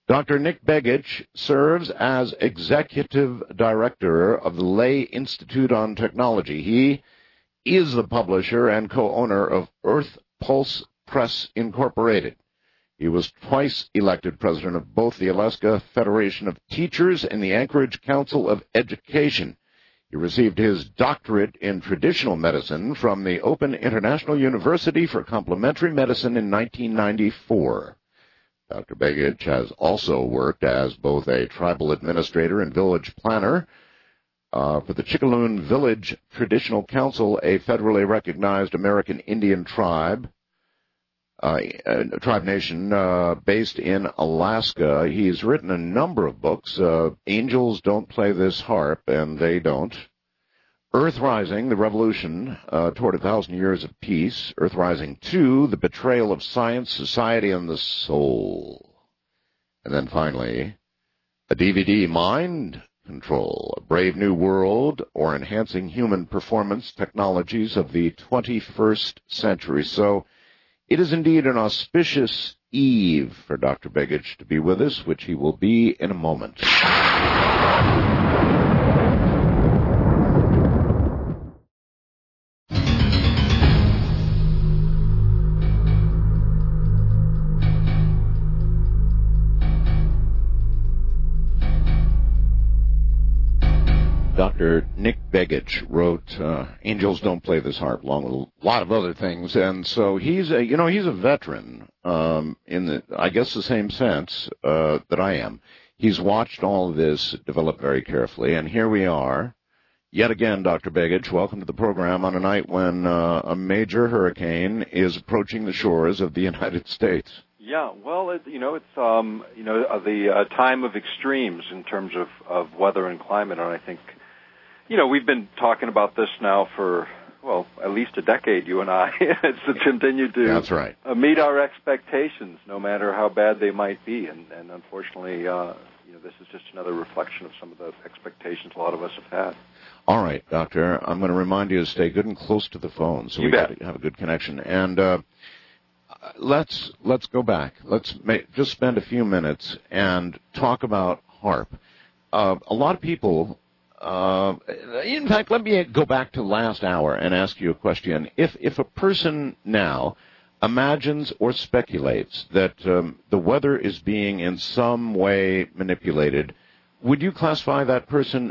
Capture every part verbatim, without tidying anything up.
Doctor Nick Begich serves as Executive Director of the Lay Institute on Technology. He is the publisher and co-owner of Earth Pulse Press Incorporated. He was twice elected president of both the Alaska Federation of Teachers and the Anchorage Council of Education. He received his doctorate in traditional medicine from the Open International University for Complementary Medicine in nineteen ninety-four. Doctor Begich has also worked as both a tribal administrator and village planner uh, for the Chickaloon Village Traditional Council, a federally recognized American Indian tribe, uh, a tribe nation uh, based in Alaska. He's written a number of books. Uh, Angels Don't Play This Harp, and They Don't. Earth Rising, The Revolution uh, Toward a Thousand Years of Peace. Earth Rising two, The Betrayal of Science, Society, and the Soul. And then finally, a D V D, Mind Control, A Brave New World, or Enhancing Human Performance Technologies of the twenty-first Century. So it is indeed an auspicious eve for Doctor Begich to be with us, which he will be in a moment. Doctor Nick Begich wrote uh, Angels Don't Play This Harp, along with a lot of other things, and so he's a, you know, he's a veteran um, in the, I guess, the same sense uh, that I am. He's watched all of this develop very carefully, and here we are, yet again, Doctor Begich, welcome to the program on a night when uh, a major hurricane is approaching the shores of the United States. Yeah, well, it, you know, it's um, you know uh, the uh, time of extremes in terms of, of weather and climate, and I think, you know, we've been talking about this now for, well, at least a decade, you and I. It's continued to That's right. uh, meet our expectations, no matter how bad they might be, and, and unfortunately, uh, you know, this is just another reflection of some of the expectations a lot of us have had. All right, Doctor, I'm going to remind you to stay good and close to the phone so You we bet. can have a good connection. And uh, let's let's go back. Let's make, just spend a few minutes and talk about HAARP. Uh, a lot of people... Uh, in fact, let me go back to last hour and ask you a question. If if a person now imagines or speculates that um, the weather is being in some way manipulated, would you classify that person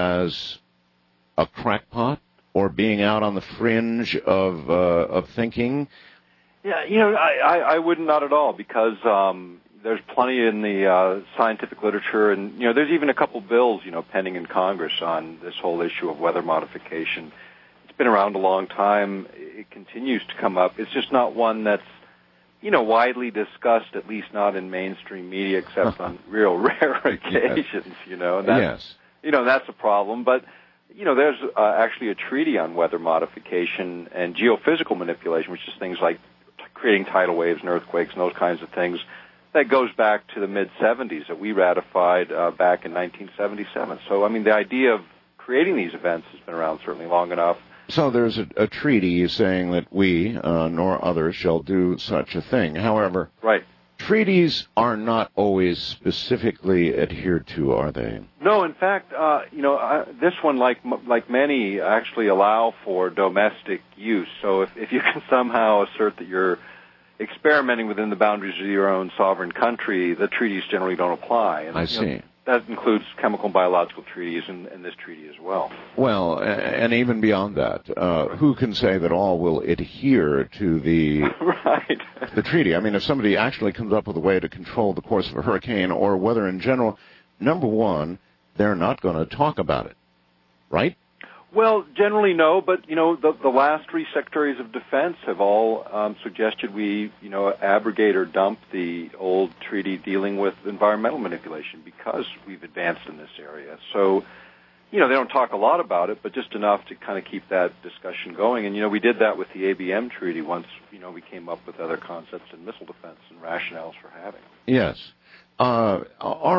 as a crackpot or being out on the fringe of uh, of thinking? Yeah, you know, I, I, I wouldn't, not at all, because um, there's plenty in the uh, scientific literature, and, you know, there's even a couple bills, you know, pending in Congress on this whole issue of weather modification. It's been around a long time. It continues to come up. It's just not one that's, you know, widely discussed, at least not in mainstream media, except on real rare occasions, yes. you know. And that's, yes. You know, that's a problem. But, you know, there's uh, actually a treaty on weather modification and geophysical manipulation, which is things like creating tidal waves and earthquakes and those kinds of things. That goes back to the mid-seventies that we ratified uh, back in nineteen seventy-seven. So, I mean, the idea of creating these events has been around certainly long enough. So there's a, a treaty saying that we, uh, nor others, shall do such a thing. However, right. treaties are not always specifically adhered to, are they? No, in fact, uh, you know, uh, this one, like like many, actually allow for domestic use. So if, if you can somehow assert that you're experimenting within the boundaries of your own sovereign country, the treaties generally don't apply. And, I you see. know, that includes chemical and biological treaties and, and this treaty as well. Well, and even beyond that, uh, who can say that all will adhere to the right. the treaty? I mean, if somebody actually comes up with a way to control the course of a hurricane or weather in general, number one, they're not going to talk about it, right? Well, generally no, but, you know, the, the last three secretaries of defense have all um, suggested we, you know, abrogate or dump the old treaty dealing with environmental manipulation because we've advanced in this area. So, you know, they don't talk a lot about it, but just enough to kind of keep that discussion going. And, you know, we did that with the A B M treaty once, you know, we came up with other concepts in missile defense and rationales for having it. Yes. Uh, all right.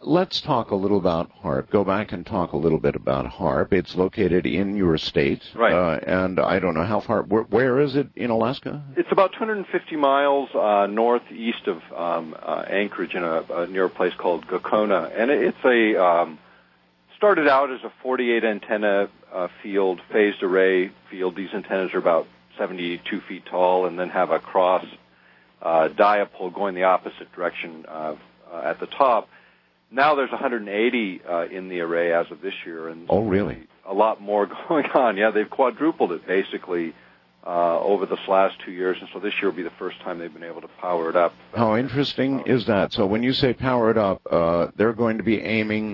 let's talk a little about HAARP. Go back and talk a little bit about HAARP. It's located in your state. Right. Uh, and I don't know how far, where, where is it in Alaska? It's about two hundred fifty miles uh, northeast of um, uh, Anchorage in a, a near a place called Gakona. And it, it's a, um, started out as a forty-eight antenna uh, field, phased array field. These antennas are about seventy-two feet tall and then have a cross uh, dipole going the opposite direction uh, uh, at the top. Now there's one hundred eighty uh, in the array as of this year. And oh, really? A lot more going on. Yeah, they've quadrupled it basically uh, over this last two years, and so this year will be the first time they've been able to power it up. How interesting is that? So when you say power it up, uh, they're going to be aiming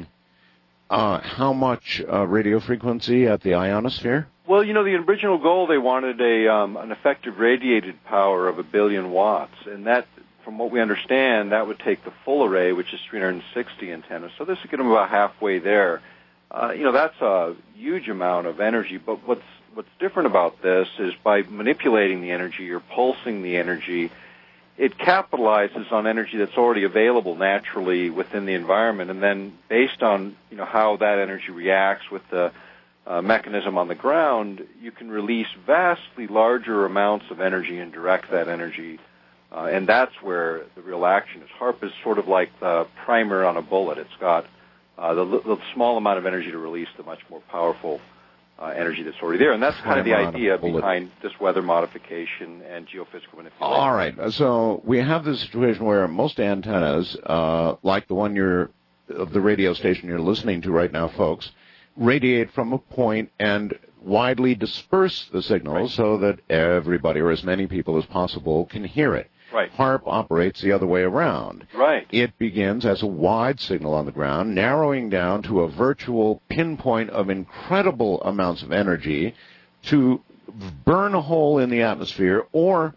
uh, how much uh, radio frequency at the ionosphere? Well, you know, the original goal, they wanted a um, an effective radiated power of a billion watts, and that, from what we understand, that would take the full array, which is three hundred sixty antennas. So this would get them about halfway there. Uh, you know, that's a huge amount of energy, but what's what's different about this is by manipulating the energy, you're pulsing the energy, it capitalizes on energy that's already available naturally within the environment, and then based on, you know, how that energy reacts with the uh, mechanism on the ground, you can release vastly larger amounts of energy and direct that energy. Uh, and that's where the real action is. HAARP is sort of like the primer on a bullet. It's got uh, the, the small amount of energy to release the much more powerful uh, energy that's already there. And that's kind of the idea behind this weather modification and geophysical manipulation. All right. So we have this situation where most antennas, uh, like the one you're, of the radio station you're listening to right now, folks, radiate from a point and widely disperse the signal right. so that everybody, or as many people as possible, can hear it. Right. HAARP operates the other way around. Right. It begins as a wide signal on the ground, narrowing down to a virtual pinpoint of incredible amounts of energy to burn a hole in the atmosphere or,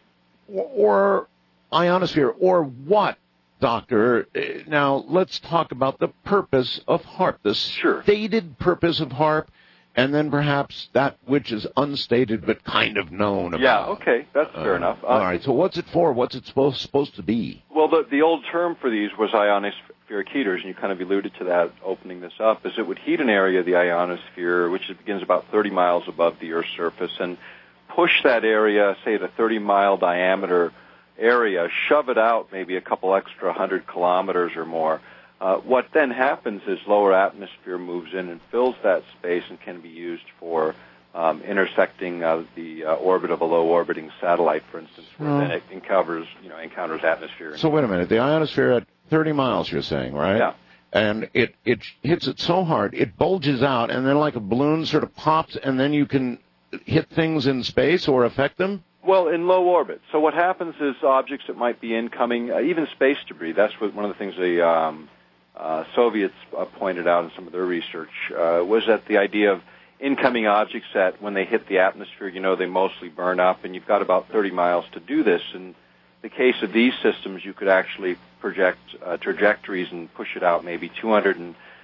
or ionosphere, or what, Doctor? Now, let's talk about the purpose of HAARP, the sure. stated purpose of HAARP, and then perhaps that which is unstated but kind of known about. Yeah, okay, that's fair uh, enough. Uh, all right, so what's it for? What's it supposed, supposed to be? Well, the, the old term for these was ionospheric heaters, and you kind of alluded to that opening this up, is it would heat an area of the ionosphere, which begins about thirty miles above the Earth's surface, and push that area, say at a thirty-mile diameter area, shove it out maybe a couple extra hundred kilometers or more. Uh, what then happens is lower atmosphere moves in and fills that space and can be used for um, intersecting uh, the uh, orbit of a low-orbiting satellite, for instance, where oh. then it encounters, you know, encounters atmosphere. So wait a minute. The ionosphere at thirty miles, you're saying, right? Yeah. And it, it hits it so hard, it bulges out, and then like a balloon sort of pops, and then you can hit things in space or affect them? Well, in low orbit. So what happens is objects that might be incoming, uh, even space debris, that's what one of the things the um, uh, Soviets uh, pointed out in some of their research, uh, was that the idea of incoming objects that when they hit the atmosphere, you know, they mostly burn up, and you've got about thirty miles to do this. In the case of these systems, you could actually project uh, trajectories and push it out maybe two hundred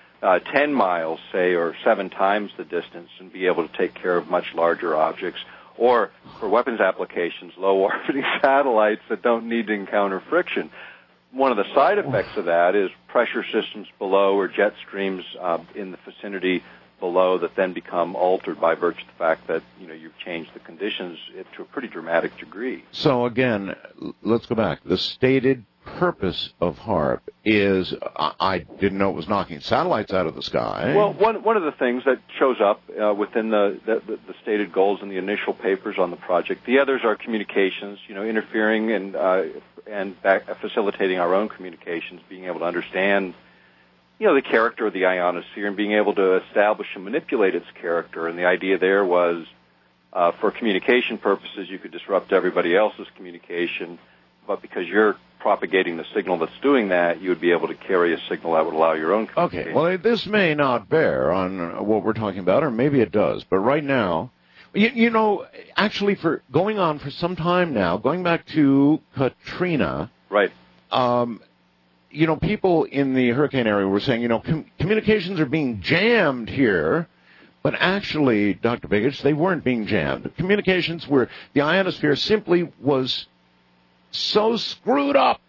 ten miles, say, or seven times the distance, and be able to take care of much larger objects. Or for weapons applications, low-orbiting satellites that don't need to encounter friction. One of the side effects of that is pressure systems below or jet streams uh, in the vicinity below that then become altered by virtue of the fact that, you know, you've changed the conditions to a pretty dramatic degree. So again, let's go back. The stated purpose of HAARP is, I, I didn't know it was knocking satellites out of the sky. Well, one one of the things that shows up uh, within the, the, the stated goals in the initial papers on the project, the others are communications, you know, interfering and uh, and back, facilitating our own communications, being able to understand, you know, the character of the ionosphere and being able to establish and manipulate its character. And the idea there was, uh, for communication purposes, you could disrupt everybody else's communication, but because you're propagating the signal that's doing that, you would be able to carry a signal that would allow your own communication. Okay, well, this may not bear on what we're talking about, or maybe it does, but right now, you, you know, actually for going on for some time now, going back to Katrina, right? Um, you know, people in the hurricane area were saying, you know, com- communications are being jammed here, but actually, Doctor Begich, they weren't being jammed. The communications were, the ionosphere simply was so screwed up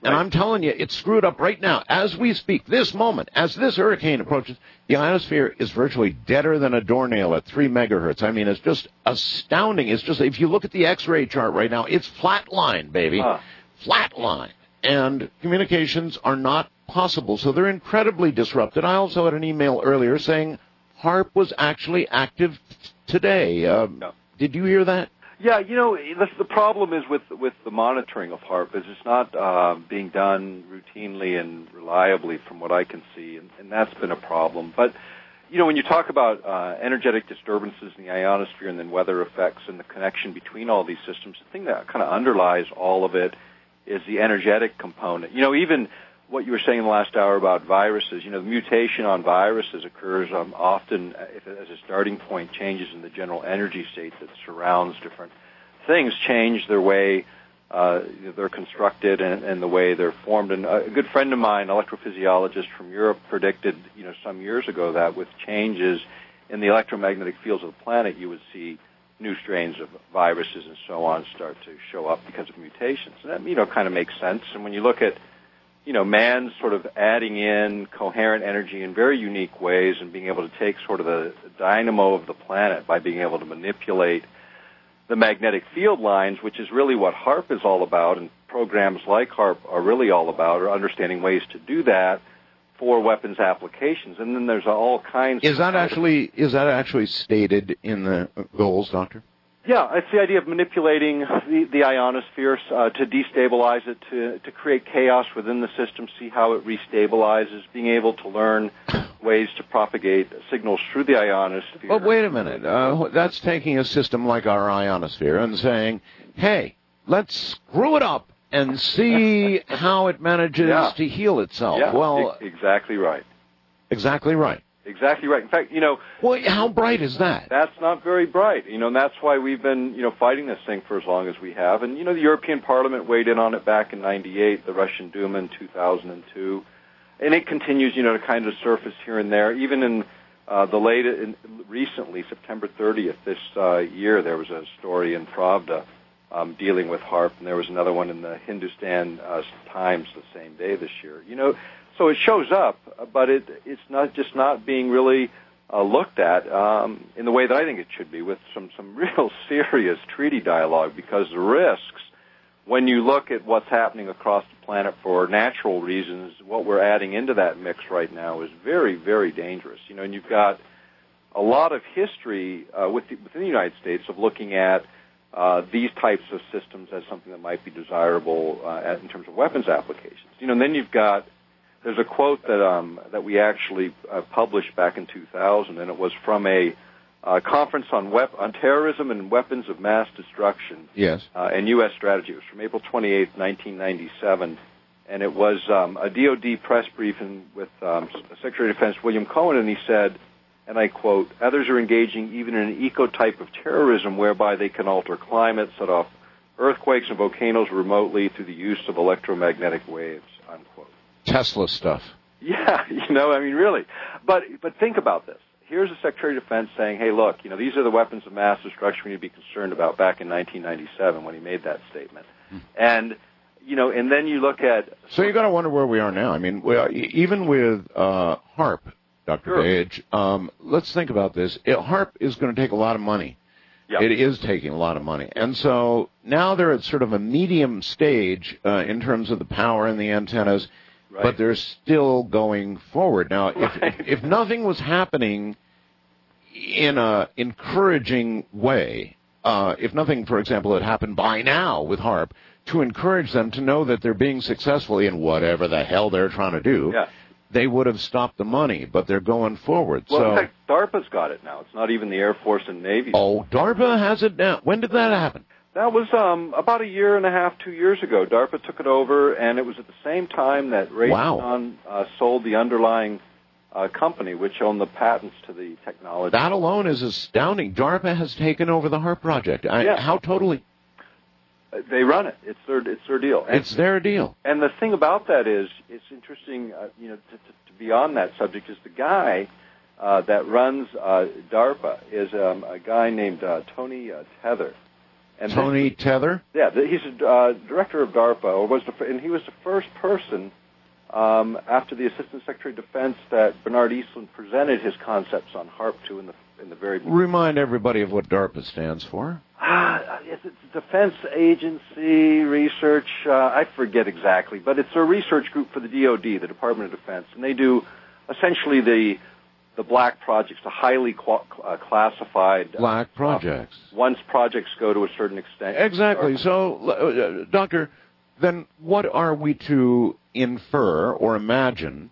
And I'm telling you, it's screwed up right now. As we speak, this moment, as this hurricane approaches, the ionosphere is virtually deader than a doornail at three megahertz. I mean, it's just astounding. It's just, if you look at the X-ray chart right now, it's flatline, baby. Huh. Flatline. And communications are not possible, so they're incredibly disrupted. I also had an email earlier saying HAARP was actually active t- today. Um, no. Did you hear that? Yeah, you know, the, the problem is with with the monitoring of HAARP is it's not uh, being done routinely and reliably from what I can see, and, and that's been a problem. But, you know, when you talk about uh, energetic disturbances in the ionosphere and then weather effects and the connection between all these systems, the thing that kind of underlies all of it is the energetic component. You know, even what you were saying in the last hour about viruses, you know, the mutation on viruses occurs um, often if, as a starting point, changes in the general energy state that surrounds different things change their way uh, they're constructed and, and the way they're formed. And a good friend of mine, electrophysiologist from Europe, predicted, you know, some years ago that with changes in the electromagnetic fields of the planet, you would see new strains of viruses and so on start to show up because of mutations. And that, you know, kind of makes sense. And when you look at you know, man's sort of adding in coherent energy in very unique ways and being able to take sort of the dynamo of the planet by being able to manipulate the magnetic field lines, which is really what HAARP is all about, and programs like HAARP are really all about, are understanding ways to do that for weapons applications. And then there's all kinds is of... That actually, is that actually stated in the goals, Doctor? Yeah, it's the idea of manipulating the, the ionosphere uh, to destabilize it, to, to create chaos within the system, see how it restabilizes, being able to learn ways to propagate signals through the ionosphere. But wait a minute. Uh, that's taking a system like our ionosphere and saying, hey, let's screw it up and see how it manages yeah. to heal itself. Yeah, well, e- exactly right. Exactly right. Exactly right. In fact, you know... Well, how bright is that? That's not very bright. You know, and that's why we've been, you know, fighting this thing for as long as we have. And, you know, the European Parliament weighed in on it back in ninety-eight, the Russian Duma in two thousand two. And it continues, you know, to kind of surface here and there. Even in uh, the late... In, recently, September thirtieth this uh, year, there was a story in Pravda um, dealing with HAARP, and there was another one in the Hindustan uh, Times the same day this year. You know... So it shows up, but it, it's not just not being really uh, looked at um, in the way that I think it should be, with some, some real serious treaty dialogue, because the risks, when you look at what's happening across the planet for natural reasons, what we're adding into that mix right now is very, very dangerous. You know, and you've got a lot of history uh, with the, within the United States of looking at uh, these types of systems as something that might be desirable uh, in terms of weapons applications. You know, and then you've got There's a quote that um, that we actually uh, published back in two thousand, and it was from a uh, conference on wep- on terrorism and weapons of mass destruction. Yes. Uh, and U S strategy. It was from April twenty-eighth, nineteen ninety-seven, and it was um, a D O D press briefing with um, Secretary of Defense William Cohen, and he said, and I quote, "Others are engaging even in an eco-type of terrorism whereby they can alter climate, set off earthquakes and volcanoes remotely through the use of electromagnetic waves," unquote. Tesla stuff. Yeah, you know, I mean, really. But but think about this. Here's the Secretary of Defense saying, hey, look, you know, these are the weapons of mass destruction we need to be concerned about back in nineteen ninety-seven when he made that statement. Hmm. And, you know, and then you look at... So you got to wonder where we are now. I mean, well, even with uh, HAARP, Doctor Sure. Page, um, let's think about this. It, HAARP is going to take a lot of money. Yep. It is taking a lot of money. And so now they're at sort of a medium stage uh, in terms of the power and the antennas. Right. But they're still going forward. Now, if, right. if if nothing was happening in a encouraging way, uh, if nothing, for example, had happened by now with HAARP, to encourage them to know that they're being successful in whatever the hell they're trying to do, yeah. they would have stopped the money, but they're going forward. Well, so, in fact, DARPA's got it now. It's not even the Air Force and Navy. Oh, DARPA has it now. When did that happen? That was um, about a year and a half, two years ago. DARPA took it over, and it was at the same time that Raytheon wow. uh, sold the underlying uh, company, which owned the patents to the technology. That alone is astounding. DARPA has taken over the HAARP project. I, yeah. How totally? They run it. It's their it's their deal. And, it's their deal. And the thing about that is, it's interesting. Uh, you know, to, to, to be on that subject is the guy uh, that runs uh, DARPA is um, a guy named uh, Tony uh, Tether. And Tony this, Tether? Yeah, he's a uh, director of DARPA, or was the, and he was the first person um, after the Assistant Secretary of Defense that Bernard Eastland presented his concepts on HAARP to in the in the very beginning. Remind everybody of what DARPA stands for. Ah, it's, it's a Defense Agency Research. Uh, I forget exactly, but it's a research group for the D O D, the Department of Defense, and they do essentially the the black projects, the highly qual- uh, classified black projects. Uh, once projects go to a certain extent. Exactly. So, uh, Doctor, then what are we to infer or imagine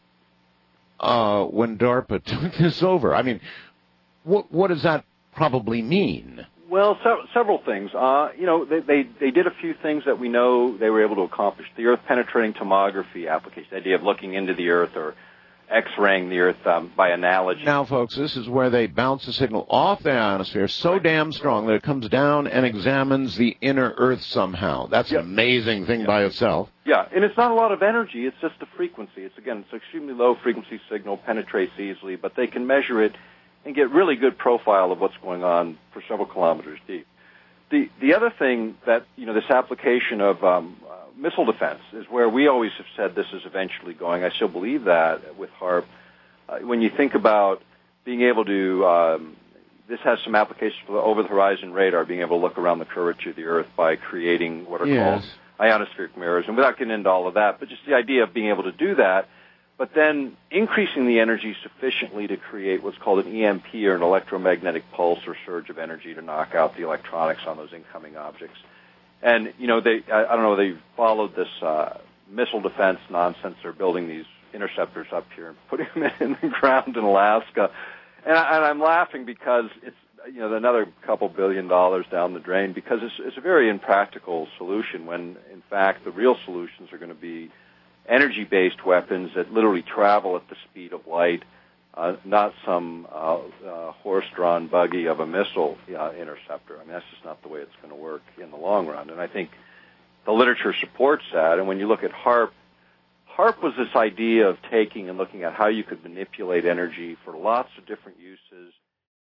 uh, when DARPA took this over? I mean, what what does that probably mean? Well, se- several things. Uh, you know, they, they they did a few things that we know they were able to accomplish. The Earth-penetrating tomography application, the idea of looking into the Earth or X-raying the Earth um, by analogy. Now, folks, this is where they bounce the signal off the ionosphere so damn strong that it comes down and examines the inner Earth somehow. That's yep. an amazing thing yep. by itself. Yeah, and it's not a lot of energy. It's just a frequency. It's, again, it's an extremely low-frequency signal, penetrates easily, but they can measure it and get really good profile of what's going on for several kilometers deep. The the other thing that, you know, this application of um, uh, missile defense is where we always have said this is eventually going. I still believe that with HAARP. Uh, when you think about being able to, um, this has some applications for the over-the-horizon radar, being able to look around the curvature of the Earth by creating what are yes. called ionospheric mirrors. And without getting into all of that, but just the idea of being able to do that, but then increasing the energy sufficiently to create what's called an E M P or an electromagnetic pulse or surge of energy to knock out the electronics on those incoming objects. And, you know, they, I, I don't know, they followed this uh, missile defense nonsense. They're building these interceptors up here and putting them in the ground in Alaska. And, I, and I'm laughing because it's, you know, another couple billion dollars down the drain because it's, it's a very impractical solution when, in fact, the real solutions are going to be energy-based weapons that literally travel at the speed of light, uh, not some uh, uh, horse-drawn buggy of a missile uh, interceptor. I mean, that's just not the way it's going to work in the long run. And I think the literature supports that. And when you look at HAARP, HAARP was this idea of taking and looking at how you could manipulate energy for lots of different uses.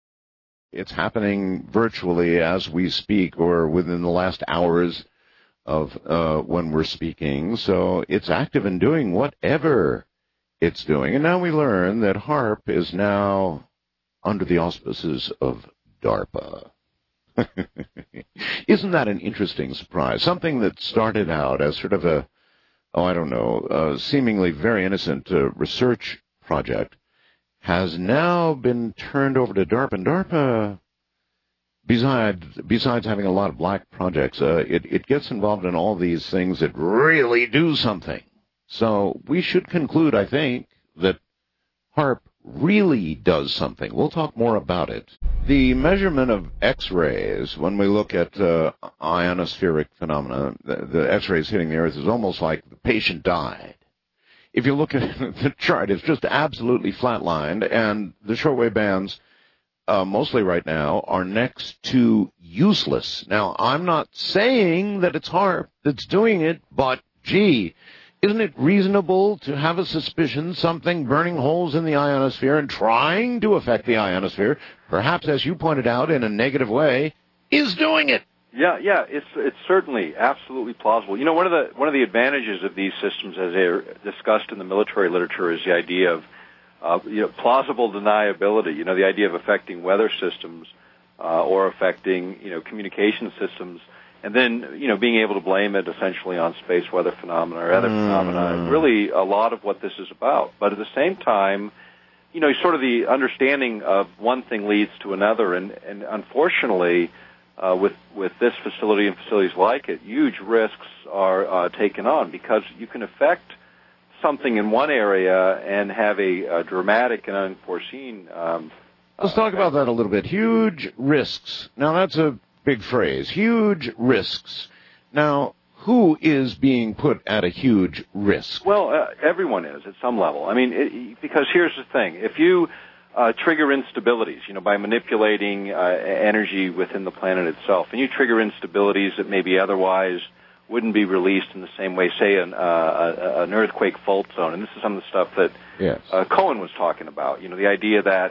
It's happening virtually as we speak or within the last hours of uh, when we're speaking, so it's active in doing whatever it's doing. And now we learn that HAARP is now under the auspices of DARPA. Isn't that an interesting surprise? Something that started out as sort of a, oh, I don't know, a seemingly very innocent uh, research project has now been turned over to DARPA. And DARPA, Besides, besides having a lot of black projects, uh, it, it gets involved in all these things that really do something. So we should conclude, I think, that HAARP really does something. We'll talk more about it. The measurement of X-rays, when we look at uh, ionospheric phenomena, the, the X-rays hitting the Earth is almost like the patient died. If you look at the chart, it's just absolutely flatlined, and the shortwave bands Uh, mostly right now, are next to useless. Now, I'm not saying that it's HAARP that's doing it, but, gee, isn't it reasonable to have a suspicion something burning holes in the ionosphere and trying to affect the ionosphere, perhaps, as you pointed out, in a negative way, is doing it? Yeah, yeah, it's it's certainly absolutely plausible. You know, one of the one of the advantages of these systems, as they're discussed in the military literature, is the idea of Uh, you know, plausible deniability, you know, the idea of affecting weather systems uh, or affecting, you know, communication systems, and then, you know, being able to blame it essentially on space weather phenomena or other mm. phenomena. Really a lot of what this is about. But at the same time, you know, sort of the understanding of one thing leads to another, and, and unfortunately, uh, with, with this facility and facilities like it, huge risks are uh, taken on because you can affect something in one area and have a, a dramatic and unforeseen. Um, Let's talk uh, about that a little bit. Huge risks. Now, that's a big phrase. Huge risks. Now, who is being put at a huge risk? Well, uh, everyone is at some level. I mean, it, because here's the thing. If you uh, trigger instabilities, you know, by manipulating uh, energy within the planet itself, and you trigger instabilities that maybe otherwise wouldn't be released in the same way, say, an, uh, an earthquake fault zone. And this is some of the stuff that yes. uh, Cohen was talking about. You know, the idea that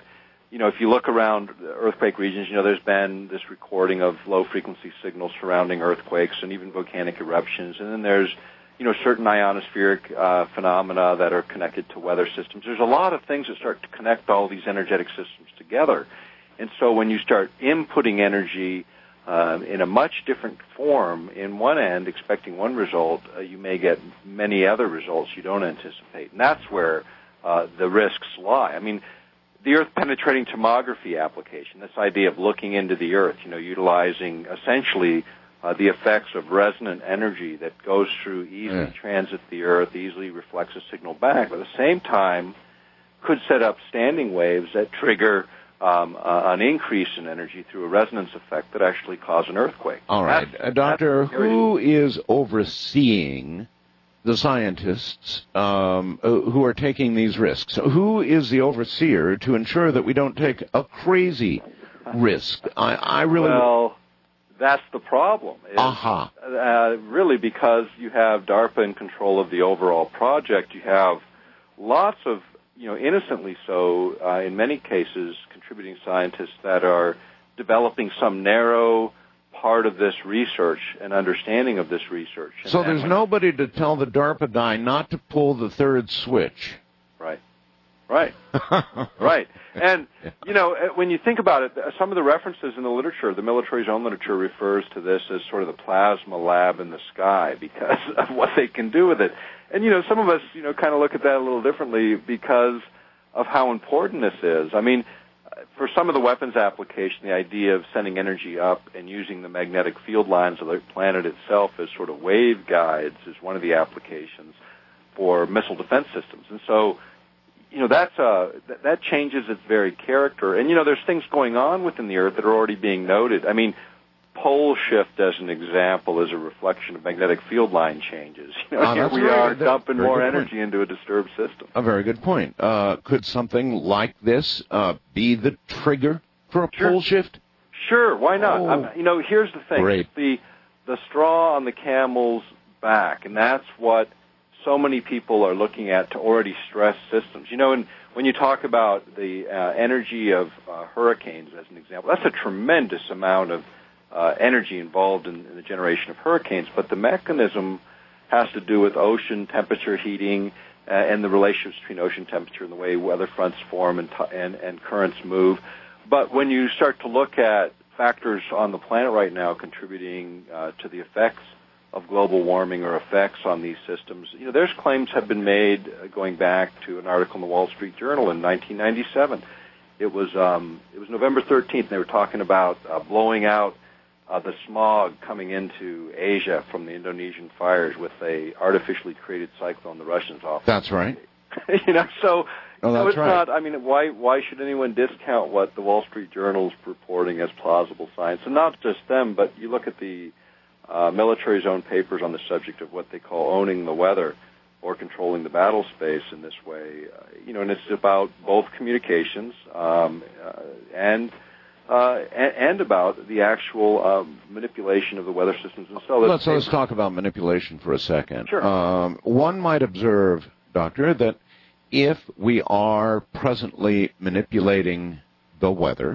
you know, if you look around earthquake regions, you know, there's been this recording of low-frequency signals surrounding earthquakes and even volcanic eruptions. And then there's, you know, certain ionospheric uh, phenomena that are connected to weather systems. There's a lot of things that start to connect all these energetic systems together. And so when you start inputting energy uh, in a much different form in one end, expecting one result, uh, you may get many other results you don't anticipate. And that's where uh, the risks lie. I mean, the Earth-penetrating tomography application, this idea of looking into the Earth, you know, utilizing essentially uh, the effects of resonant energy that goes through, easily yeah. transits the Earth, easily reflects a signal back, but at the same time could set up standing waves that trigger um, uh, an increase in energy through a resonance effect that actually cause an earthquake. All right. That's, uh, Doctor, that's who is overseeing the scientists um, who are taking these risks? Who is the overseer to ensure that we don't take a crazy risk? I, I really... Well, that's the problem. Aha. Uh-huh. Uh, really, because you have DARPA in control of the overall project, you have lots of, you know, innocently so, uh, in many cases, contributing scientists that are developing some narrow part of this research and understanding of this research. And so there's nobody to tell the DARPA guy not to pull the third switch. Right. Right. Right. And, you know, when you think about it, some of the references in the literature, the military's own literature refers to this as sort of the plasma lab in the sky because of what they can do with it. And, you know, some of us, you know, kind of look at that a little differently because of how important this is. I mean, for some of the weapons application, the idea of sending energy up and using the magnetic field lines of the planet itself as sort of waveguides is one of the applications for missile defense systems. And so, you know, that's uh, th- that changes its very character. And, you know, there's things going on within the Earth that are already being noted. I mean, pole shift, as an example, is a reflection of magnetic field line changes. You know, uh, here we are dumping more energy point. into a disturbed system. A very good point. Uh, could something like this uh, be the trigger for a sure. pole shift? Sure, why not? Oh, I'm, you know, here's the thing. Great. It's the, the straw on the camel's back, and that's what so many people are looking at to already stress systems. You know, and when you talk about the uh, energy of uh, hurricanes, as an example, that's a tremendous amount of uh, energy involved in, in the generation of hurricanes, but the mechanism has to do with ocean temperature heating uh, and the relationships between ocean temperature and the way weather fronts form and, t- and, and currents move. But when you start to look at factors on the planet right now contributing uh, to the effects of global warming or effects on these systems, you know, there's claims have been made uh, going back to an article in the Wall Street Journal in nineteen ninety-seven. It was um, it was November thirteenth, and they were talking about uh, blowing out uh, the smog coming into Asia from the Indonesian fires with a artificially created cyclone the Russians offered. That's right. you know, so oh, no, that's it's right. not. I mean, why why should anyone discount what the Wall Street Journal's reporting as plausible science? And not just them, but you look at the Uh, military's own papers on the subject of what they call owning the weather or controlling the battle space in this way. Uh, you know, and it's about both communications um, uh, and, uh, and and about the actual um, manipulation of the weather systems themselves. Let's, let's talk about manipulation for a second. Sure. Um, one might observe, Doctor, that if we are presently manipulating the weather,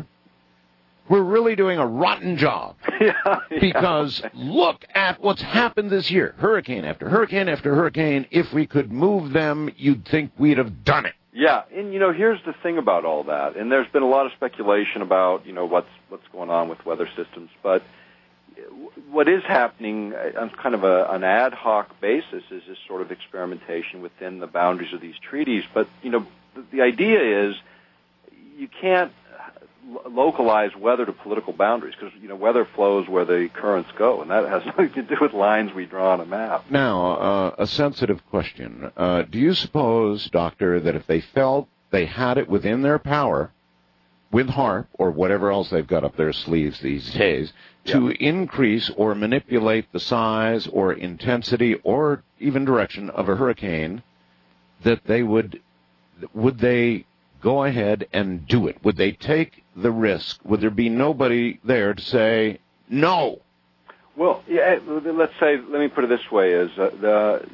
we're really doing a rotten job. yeah, yeah. Because look at what's happened this year. Hurricane after hurricane after hurricane. If we could move them, you'd think we'd have done it. Yeah, and, you know, here's the thing about all that. And there's been a lot of speculation about, you know, what's what's going on with weather systems. But what is happening on kind of a, an ad hoc basis is this sort of experimentation within the boundaries of these treaties. But, you know, the, the idea is you can't localize weather to political boundaries because, you know, weather flows where the currents go, and that has nothing to do with lines we draw on a map. Now, uh, a sensitive question. Uh, do you suppose, Doctor, that if they felt they had it within their power, with HAARP or whatever else they've got up their sleeves these days, to yeah. increase or manipulate the size or intensity or even direction of a hurricane, that they would, would they go ahead and do it? Would they take the risk? Would there be nobody there to say no? Well, yeah, let's say, let me put it this way: is uh, the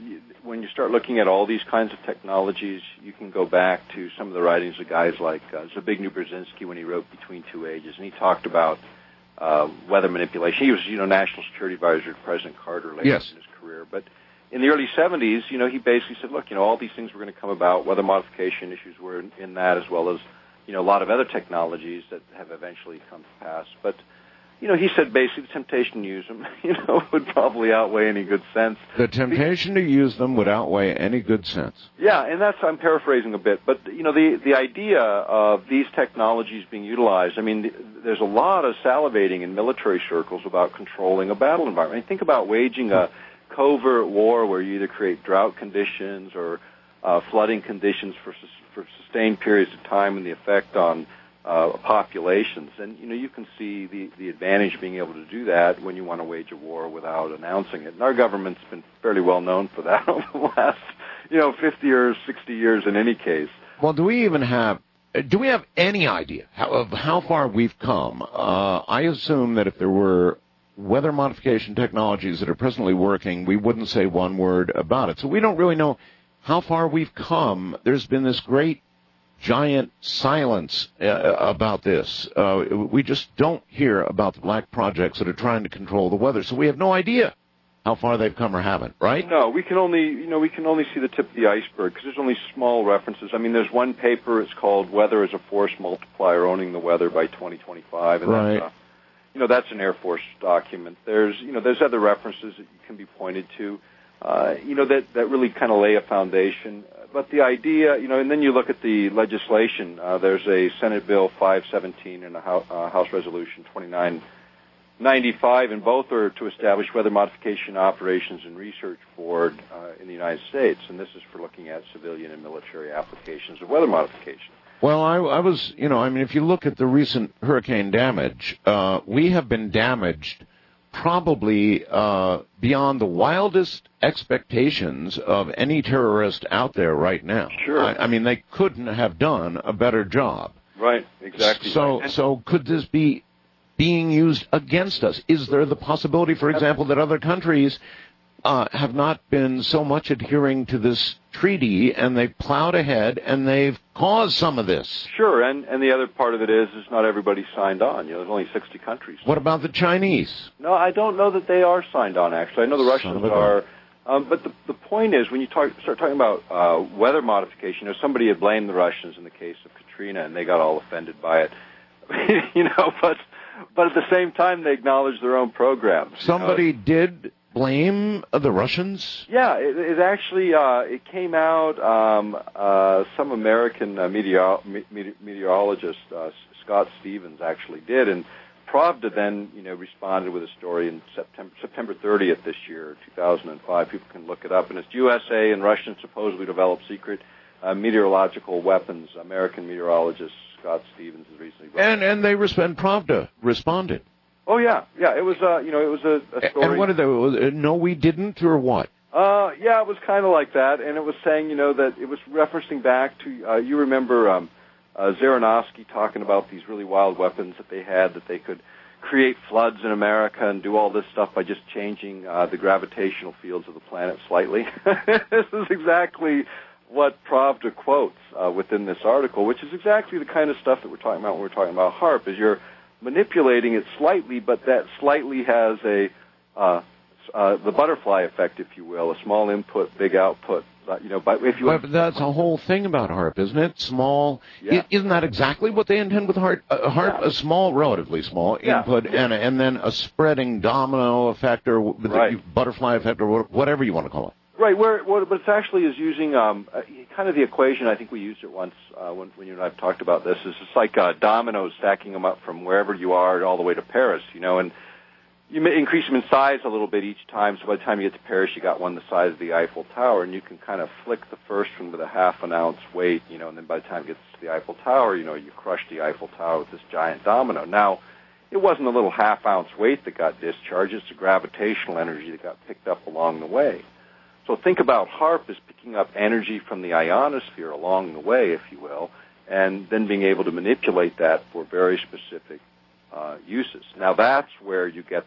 when you start looking at all these kinds of technologies, you can go back to some of the writings of guys like uh, Zbigniew Brzezinski when he wrote Between Two Ages, and he talked about uh, weather manipulation. He was, you know, National Security Advisor to President Carter later yes. in his career. But in the early seventies, you know, he basically said, look, you know, all these things were going to come about. Weather modification issues were in, in that, as well as, you know, a lot of other technologies that have eventually come to pass. But you know, he said basically the temptation to use them, you know, would probably outweigh any good sense. The temptation to use them would outweigh any good sense. Yeah, and that's, I'm paraphrasing a bit, but, you know, the, the idea of these technologies being utilized, I mean, there's a lot of salivating in military circles about controlling a battle environment. I mean, think about waging a covert war where you either create drought conditions or uh, flooding conditions for, for sustained periods of time and the effect on Uh, populations, and you know you can see the, the advantage of being able to do that when you want to wage a war without announcing it. And our government's been fairly well known for that over the last, you know, fifty or sixty years in any case. Well, do we even have, do we have any idea how, of how far we've come? Uh, I assume that if there were weather modification technologies that are presently working, we wouldn't say one word about it. So we don't really know how far we've come. There's been this great giant silence uh, about this. Uh, we just don't hear about the black projects that are trying to control the weather, so we have no idea how far they've come or haven't, right? No, we can only, you know, we can only see the tip of the iceberg because there's only small references. I mean, there's one paper, it's called Weather as a Force Multiplier, Owning the Weather by twenty twenty-five, and right. that's, uh, you know, that's an Air Force document. There's, you know, there's other references that can be pointed to, uh, you know, that, that really kind of lay a foundation. But the idea, you know, and then you look at the legislation. Uh, there's a Senate Bill five seventeen and a House, uh, House Resolution twenty-nine ninety-five, and both are to establish Weather Modification Operations and Research Board uh, in the United States. And this is for looking at civilian and military applications of weather modification. Well, I, I was, you know, I mean, if you look at the recent hurricane damage, uh, we have been damaged probably uh, beyond the wildest expectations of any terrorist out there right now. Sure. I, I mean, they couldn't have done a better job. Right, exactly. So, right. so could this be being used against us? Is there the possibility, for example, that other countries uh, have not been so much adhering to this treaty and they've plowed ahead and they've caused some of this? Sure, and, and the other part of it is is not everybody signed on. You know, there's only sixty countries. What about the Chinese? No, I don't know that they are signed on, actually. I know the Russians are. Um, but the, the point is, when you talk, start talking about uh, weather modification, you know, somebody had blamed the Russians in the case of Katrina, and they got all offended by it. you know, but but at the same time, they acknowledged their own programs. Somebody you know? did blame the Russians? Yeah, it, it actually uh, it came out. Um, uh, some American uh, meteor, me, meteorologist, uh, Scott Stevens, actually did, and Pravda then, you know, responded with a story in September September thirtieth this year, two thousand five. People can look it up, and it's U S A and Russians supposedly developed secret uh, meteorological weapons. American meteorologist Scott Stevens has recently wrote. And and they respond. Pravda responded. Oh yeah, yeah. It was uh, you know, it was a, a story. And what did they? Was it, no, we didn't, or what? Uh, yeah, it was kind of like that, and it was saying, you know, that it was referencing back to uh, you remember. Um, Uh, Zaranovsky talking about these really wild weapons that they had, that they could create floods in America and do all this stuff by just changing uh, the gravitational fields of the planet slightly. This is exactly what Pravda quotes uh, within this article, which is exactly the kind of stuff that we're talking about when we're talking about HAARP, is you're manipulating it slightly, but that slightly has a uh, uh, the butterfly effect, if you will, a small input, big output. You know, but if you well, but that's a whole thing about HAARP, isn't it? Small. Yeah. Isn't that exactly what they intend with HAARP? Uh, HAARP, yeah. a small, relatively small yeah. input, yeah. and and then a spreading domino effect or right. the butterfly effect or whatever you want to call it. Right. Where what, but it's actually is using um, uh, kind of the equation. I think we used it once uh, when, when you and I have talked about this. Is it's like uh, dominoes, stacking them up from wherever you are all the way to Paris. You know, and you may increase them in size a little bit each time, so by the time you get to Paris, you got one the size of the Eiffel Tower, and you can kind of flick the first one with a half an ounce weight, you know, and then by the time it gets to the Eiffel Tower, you know, you crush the Eiffel Tower with this giant domino. Now, it wasn't a little half ounce weight that got discharged, it's the gravitational energy that got picked up along the way. So think about HAARP as picking up energy from the ionosphere along the way, if you will, and then being able to manipulate that for very specific Uh, uses. Now that's where you get this,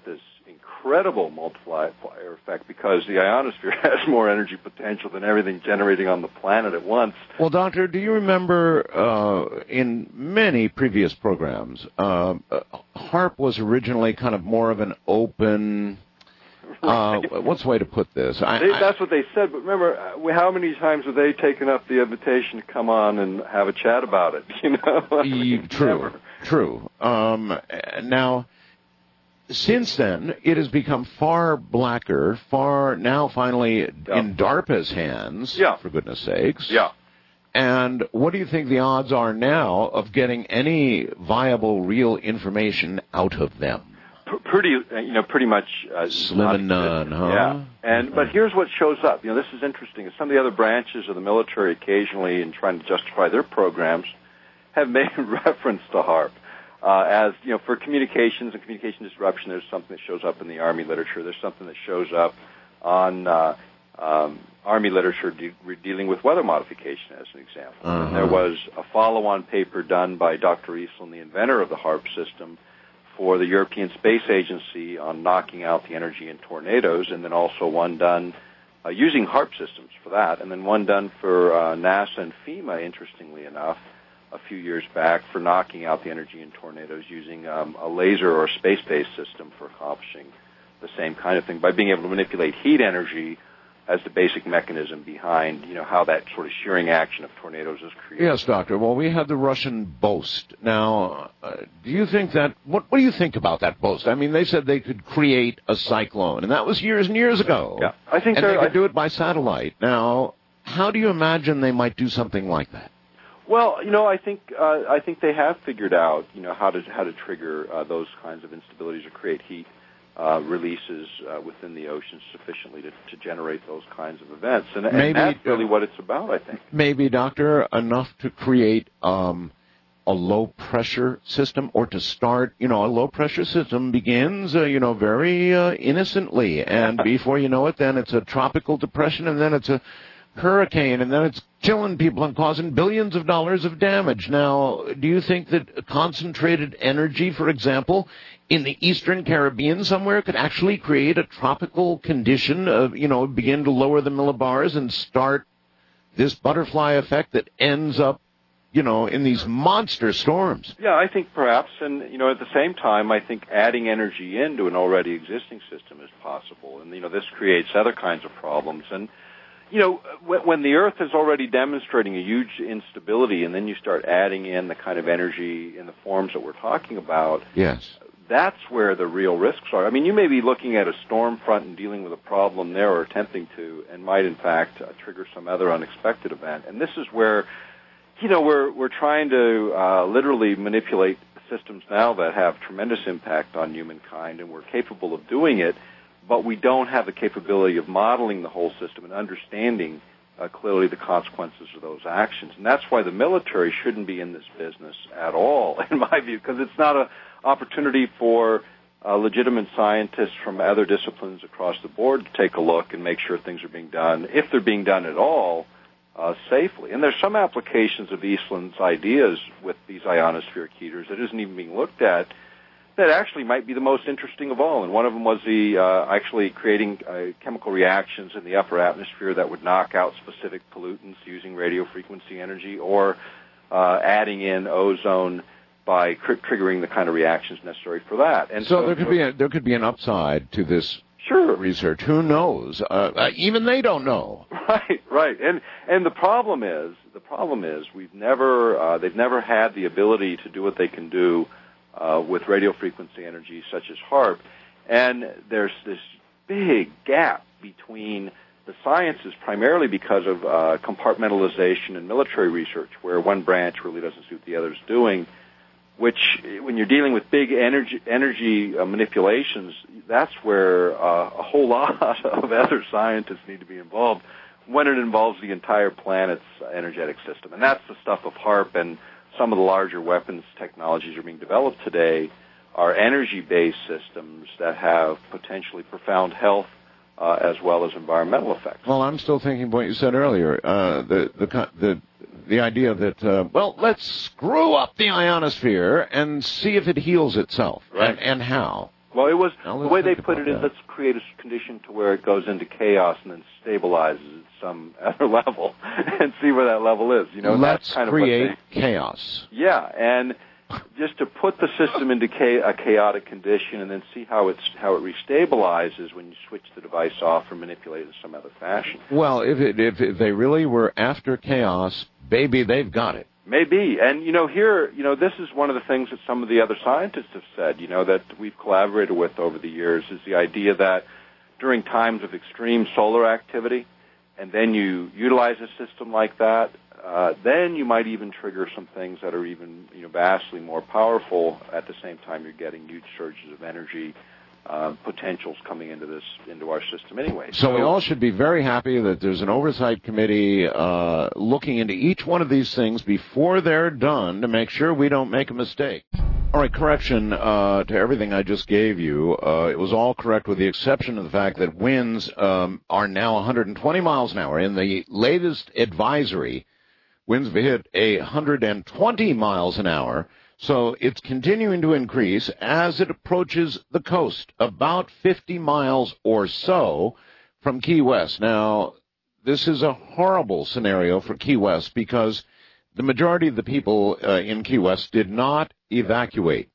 incredible multiplier effect because the ionosphere has more energy potential than everything generating on the planet at once. Well, Doctor, do you remember uh, in many previous programs, uh, HAARP was originally kind of more of an open... Uh, what's the way to put this? I, they, I, that's what they said, but remember, uh, how many times have they taken up the invitation to come on and have a chat about it? You know, I mean, true, never. true. Um, now, since then, it has become far blacker, far now finally yeah. in DARPA's hands, yeah. for goodness sakes. Yeah. And what do you think the odds are now of getting any viable, real information out of them? Pretty, you know, pretty much uh, slim and none, huh? Yeah, and but here's what shows up. You know, this is interesting. Some of the other branches of the military, occasionally, in trying to justify their programs, have made reference to HAARP uh, as you know, for communications and communication disruption. There's something that shows up in the Army literature. There's something that shows up on uh, um, Army literature de- dealing with weather modification, as an example. Uh-huh. And there was a follow-on paper done by Doctor Eastland, the inventor of the HAARP system, for the European Space Agency on knocking out the energy in tornadoes, and then also one done uh, using HAARP systems for that, and then one done for uh, NASA and FEMA, interestingly enough, a few years back for knocking out the energy in tornadoes using um, a laser or space-based system for accomplishing the same kind of thing by being able to manipulate heat energy as the basic mechanism behind, you know, how that sort of shearing action of tornadoes is created. Yes, Doctor. Well, we had the Russian boast. Now, uh, do you think that, what, what do you think about that boast? I mean, they said they could create a cyclone, and that was years and years ago. Yeah, I think and they could I, do it by satellite. Now, how do you imagine they might do something like that? Well, you know, I think uh, I think they have figured out, you know, how to how to trigger uh, those kinds of instabilities or create heat Uh, releases uh, within the ocean sufficiently to, to generate those kinds of events. And, and maybe, that's really what it's about, I think. Maybe, Doctor, enough to create um, a low-pressure system, or to start, you know, a low-pressure system begins, uh, you know, very uh, innocently, and before you know it, then it's a tropical depression, and then it's a hurricane, and then it's killing people and causing billions of dollars of damage. Now, do you think that concentrated energy, for example, in the Eastern Caribbean somewhere could actually create a tropical condition, of, you know, begin to lower the millibars and start this butterfly effect that ends up, you know, in these monster storms? Yeah, I think perhaps, and, you know, at the same time, I think adding energy into an already existing system is possible. And, you know, this creates other kinds of problems. And, you know, when the Earth is already demonstrating a huge instability, and then you start adding in the kind of energy in the forms that we're talking about, yes, that's where the real risks are. I mean, you may be looking at a storm front and dealing with a problem there, or attempting to, and might in fact uh, trigger some other unexpected event. And this is where, you know, we're we're trying to uh, literally manipulate systems now that have tremendous impact on humankind, and we're capable of doing it, but we don't have the capability of modeling the whole system and understanding uh, clearly the consequences of those actions. And that's why the military shouldn't be in this business at all, in my view, because it's not a opportunity for uh, legitimate scientists from other disciplines across the board to take a look and make sure things are being done, if they're being done at all, uh, safely. And there's some applications of Eastland's ideas with these ionospheric heaters that isn't even being looked at that actually might be the most interesting of all. And one of them was the uh, actually creating uh, chemical reactions in the upper atmosphere that would knock out specific pollutants using radio frequency energy, or uh, adding in ozone by cr- triggering the kind of reactions necessary for that. And so, so there could be a, there could be an upside to this sure. research. Who knows? Uh, uh, even they don't know. Right, right. And and the problem is the problem is we've never uh, they've never had the ability to do what they can do uh, with radio frequency energy such as HAARP. And there's this big gap between the sciences, primarily because of uh, compartmentalization in military research, where one branch really doesn't suit the others doing. Which, when you're dealing with big energy energy uh, manipulations, that's where uh, a whole lot of other scientists need to be involved when it involves the entire planet's energetic system. And that's the stuff of HAARP, and some of the larger weapons technologies are being developed today are energy-based systems that have potentially profound health uh, as well as environmental effects. Well, I'm still thinking what you said earlier, uh, the the the the idea that, uh, well, let's screw up the ionosphere and see if it heals itself, right. and, and how. Well, it was Now, the way they think put about it is that. let's create a condition to where it goes into chaos and then stabilizes at some other level and see where that level is. You know, let's that's kind create of what they, chaos. Yeah, and just to put the system into cha- a chaotic condition and then see how it's how it restabilizes when you switch the device off or manipulate it in some other fashion. Well, if it, if, if they really were after chaos, baby, they've got it. Maybe. And, you know, here, you know, this is one of the things that some of the other scientists have said, you know, that we've collaborated with over the years, is the idea that during times of extreme solar activity, and then you utilize a system like that, uh, then you might even trigger some things that are even, you know, vastly more powerful. At the same time, you're getting huge surges of energy uh, potentials coming into this, into our system anyway. So, so we all should be very happy that there's an oversight committee uh, looking into each one of these things before they're done to make sure we don't make a mistake. All right, correction uh, to everything I just gave you. Uh, it was all correct with the exception of the fact that winds um, are now one hundred twenty miles an hour. In the latest advisory, winds have hit one hundred twenty miles an hour. So it's continuing to increase as it approaches the coast, about fifty miles or so from Key West. Now, this is a horrible scenario for Key West because the majority of the people uh, in Key West did not evacuate.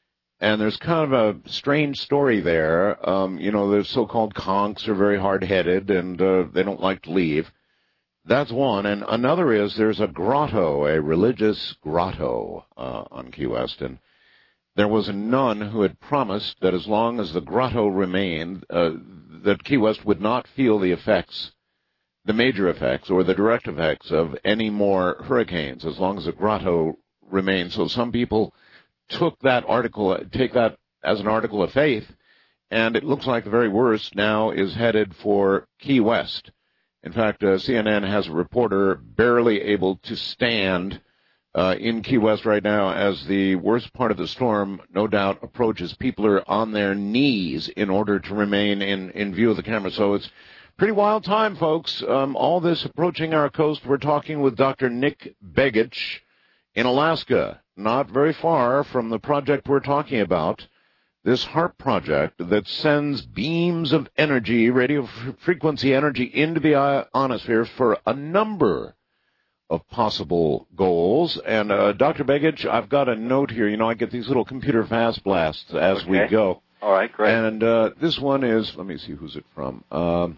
And there's kind of a strange story there. Um, you know, the so-called conks are very hard-headed, and uh, they don't like to leave. That's one. And another is there's a grotto, a religious grotto uh, on Key West. And there was a nun who had promised that as long as the grotto remained, uh, that Key West would not feel the effects, the major effects or the direct effects of any more hurricanes as long as the grotto remained. So some people took that article, take that as an article of faith, and it looks like the very worst now is headed for Key West. In fact, uh, C N N has a reporter barely able to stand uh, in Key West right now as the worst part of the storm, no doubt, approaches. People are on their knees in order to remain in, in view of the camera. So it's pretty wild time, folks. Um, all this approaching our coast. We're talking with Doctor Nick Begich in Alaska, not very far from the project we're talking about. This HAARP project that sends beams of energy, radio f- frequency energy, into the ionosphere for a number of possible goals. And, uh, Doctor Begich, I've got a note here. You know, I get these little computer fast blasts as okay. we go. All right, great. And uh, this one is, let me see, who's it from? Um,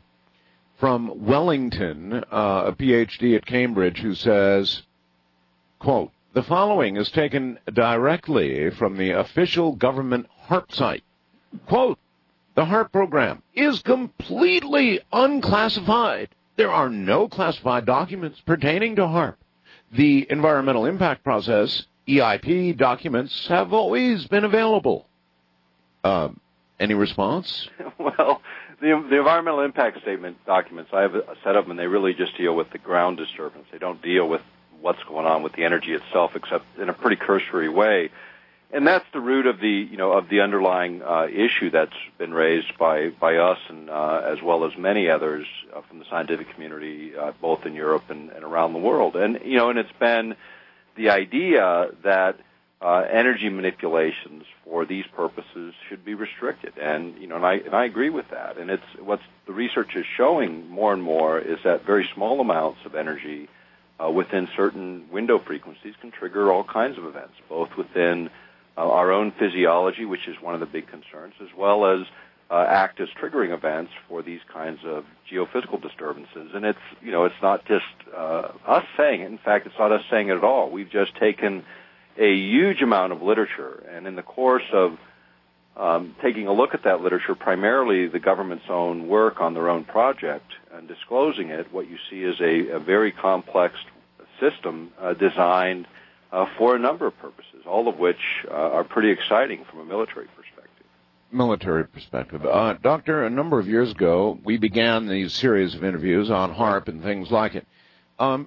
from Wellington, uh, a P H D at Cambridge, who says, quote, "The following is taken directly from the official government HAARP site. Quote, the HAARP program is completely unclassified. There are no classified documents pertaining to HAARP. The environmental impact process, E I P documents, have always been available." Uh, any response? Well, the, the environmental impact statement documents, I have a set of them, and they really just deal with the ground disturbance. They don't deal with what's going on with the energy itself, except in a pretty cursory way. And that's the root of the, you know, of the underlying uh, issue that's been raised by, by us and uh, as well as many others uh, from the scientific community, uh, both in Europe and, and around the world. And, you know, and it's been the idea that uh, energy manipulations for these purposes should be restricted. And, you know, and I, and I agree with that. And it's what's the research is showing more and more is that very small amounts of energy uh, within certain window frequencies can trigger all kinds of events, both within Uh, our own physiology, which is one of the big concerns, as well as uh, act as triggering events for these kinds of geophysical disturbances. And it's, you know, it's not just uh, us saying it. In fact, it's not us saying it at all. We've just taken a huge amount of literature, and in the course of um, taking a look at that literature, primarily the government's own work on their own project and disclosing it, what you see is a, a very complex system uh, designed Uh, for a number of purposes, all of which uh, are pretty exciting from a military perspective. Military perspective. Uh, Doctor, a number of years ago, we began these series of interviews on HAARP and things like it. Um,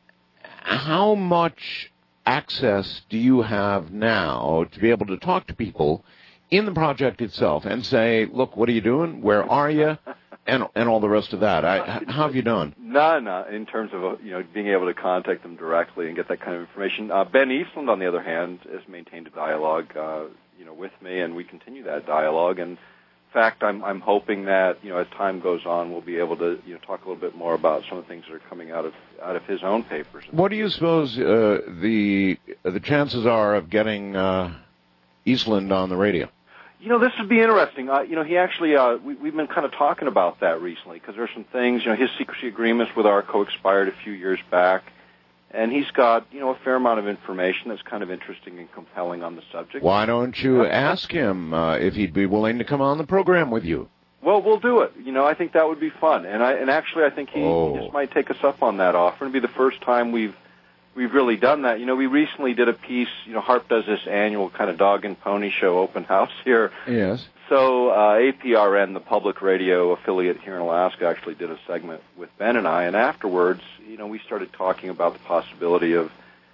how much access do you have now to be able to talk to people in the project itself and say, look, what are you doing? Where are you? And and all the rest of that. I, how have you done? None, uh, in terms of uh, you know being able to contact them directly and get that kind of information. Uh, Ben Eastland, on the other hand, has maintained a dialogue, uh, you know, with me, and we continue that dialogue. And in fact, I'm I'm hoping that, you know, as time goes on, we'll be able to, you know, talk a little bit more about some of the things that are coming out of out of his own papers. What do you suppose uh, the the chances are of getting uh, Eastland on the radio? You know, this would be interesting. Uh, you know, he actually, uh, we, we've been kind of talking about that recently because there's some things, you know, his secrecy agreements with ARCO expired a few years back, and he's got, you know, a fair amount of information that's kind of interesting and compelling on the subject. Why don't you ask him uh, if he'd be willing to come on the program with you? Well, we'll do it. You know, I think that would be fun. And I and actually, I think he, oh. he just might take us up on that offer. It'd be the first time we've we've really done that. You know, we recently did a piece, you know, HAARP does this annual kind of dog and pony show open house here. Yes. So uh, A P R N, the public radio affiliate here in Alaska, actually did a segment with Ben and I, and afterwards, you know, we started talking about the possibility of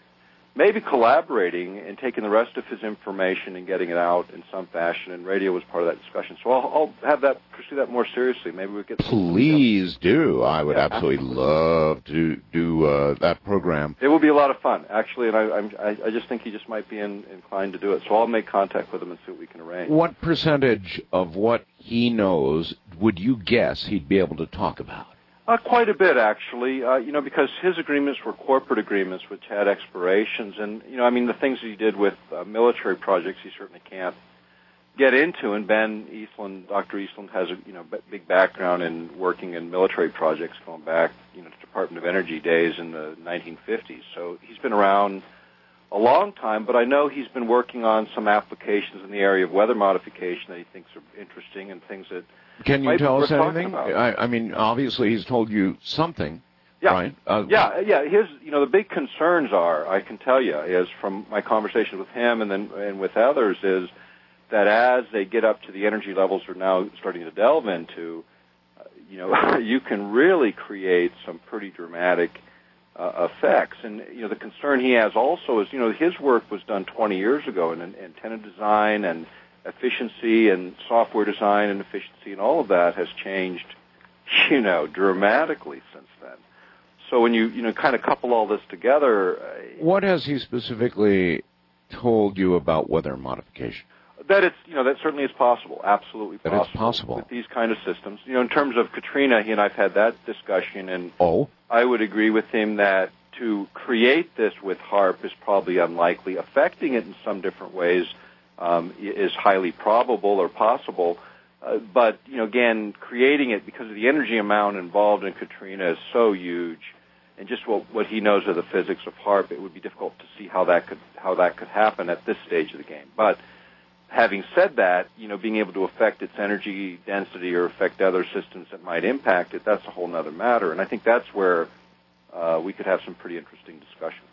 maybe collaborating and taking the rest of his information and getting it out in some fashion, and radio was part of that discussion. So I'll, I'll have that, pursue that more seriously. Maybe we get. Please do. I would yeah, absolutely, absolutely love to do uh, that program. It will be a lot of fun, actually, and I, I'm, I, I just think he just might be in, inclined to do it. So I'll make contact with him and see what we can arrange. What percentage of what he knows would you guess he'd be able to talk about? Uh, quite a bit, actually, uh, you know, because his agreements were corporate agreements which had expirations. And, you know, I mean, the things he did with uh, military projects he certainly can't get into. And Ben Eastland, Doctor Eastland, has a, you know, b- big background in working in military projects going back, you know, to Department of Energy days in the nineteen fifties. So he's been around a long time, but I know he's been working on some applications in the area of weather modification that he thinks are interesting and things that Can you tell us anything? I, I mean, obviously he's told you something, yeah. right? Uh, yeah, yeah. His, you know, the big concerns are, I can tell you, is from my conversations with him and then and with others, is that as they get up to the energy levels we're now starting to delve into, uh, you know, you can really create some pretty dramatic uh, effects. And you know, the concern he has also is, you know, his work was done twenty years ago in, in antenna design and efficiency and software design and efficiency and all of that has changed, you know, dramatically since then. So when you, you know, kind of couple all this together... Uh, what has he specifically told you about weather modification? That it's, you know, that certainly is possible, absolutely possible. That it's possible. With these kind of systems. You know, in terms of Katrina, he and I've had that discussion, and oh. I would agree with him that to create this with HAARP is probably unlikely. Affecting it in some different ways Um, is highly probable or possible, uh, but you know, again, creating it because of the energy amount involved in Katrina is so huge, and just what, what he knows of the physics of HAARP, it would be difficult to see how that could how that could happen at this stage of the game. But having said that, you know, being able to affect its energy density or affect other systems that might impact it, that's a whole other matter, and I think that's where uh, we could have some pretty interesting discussion.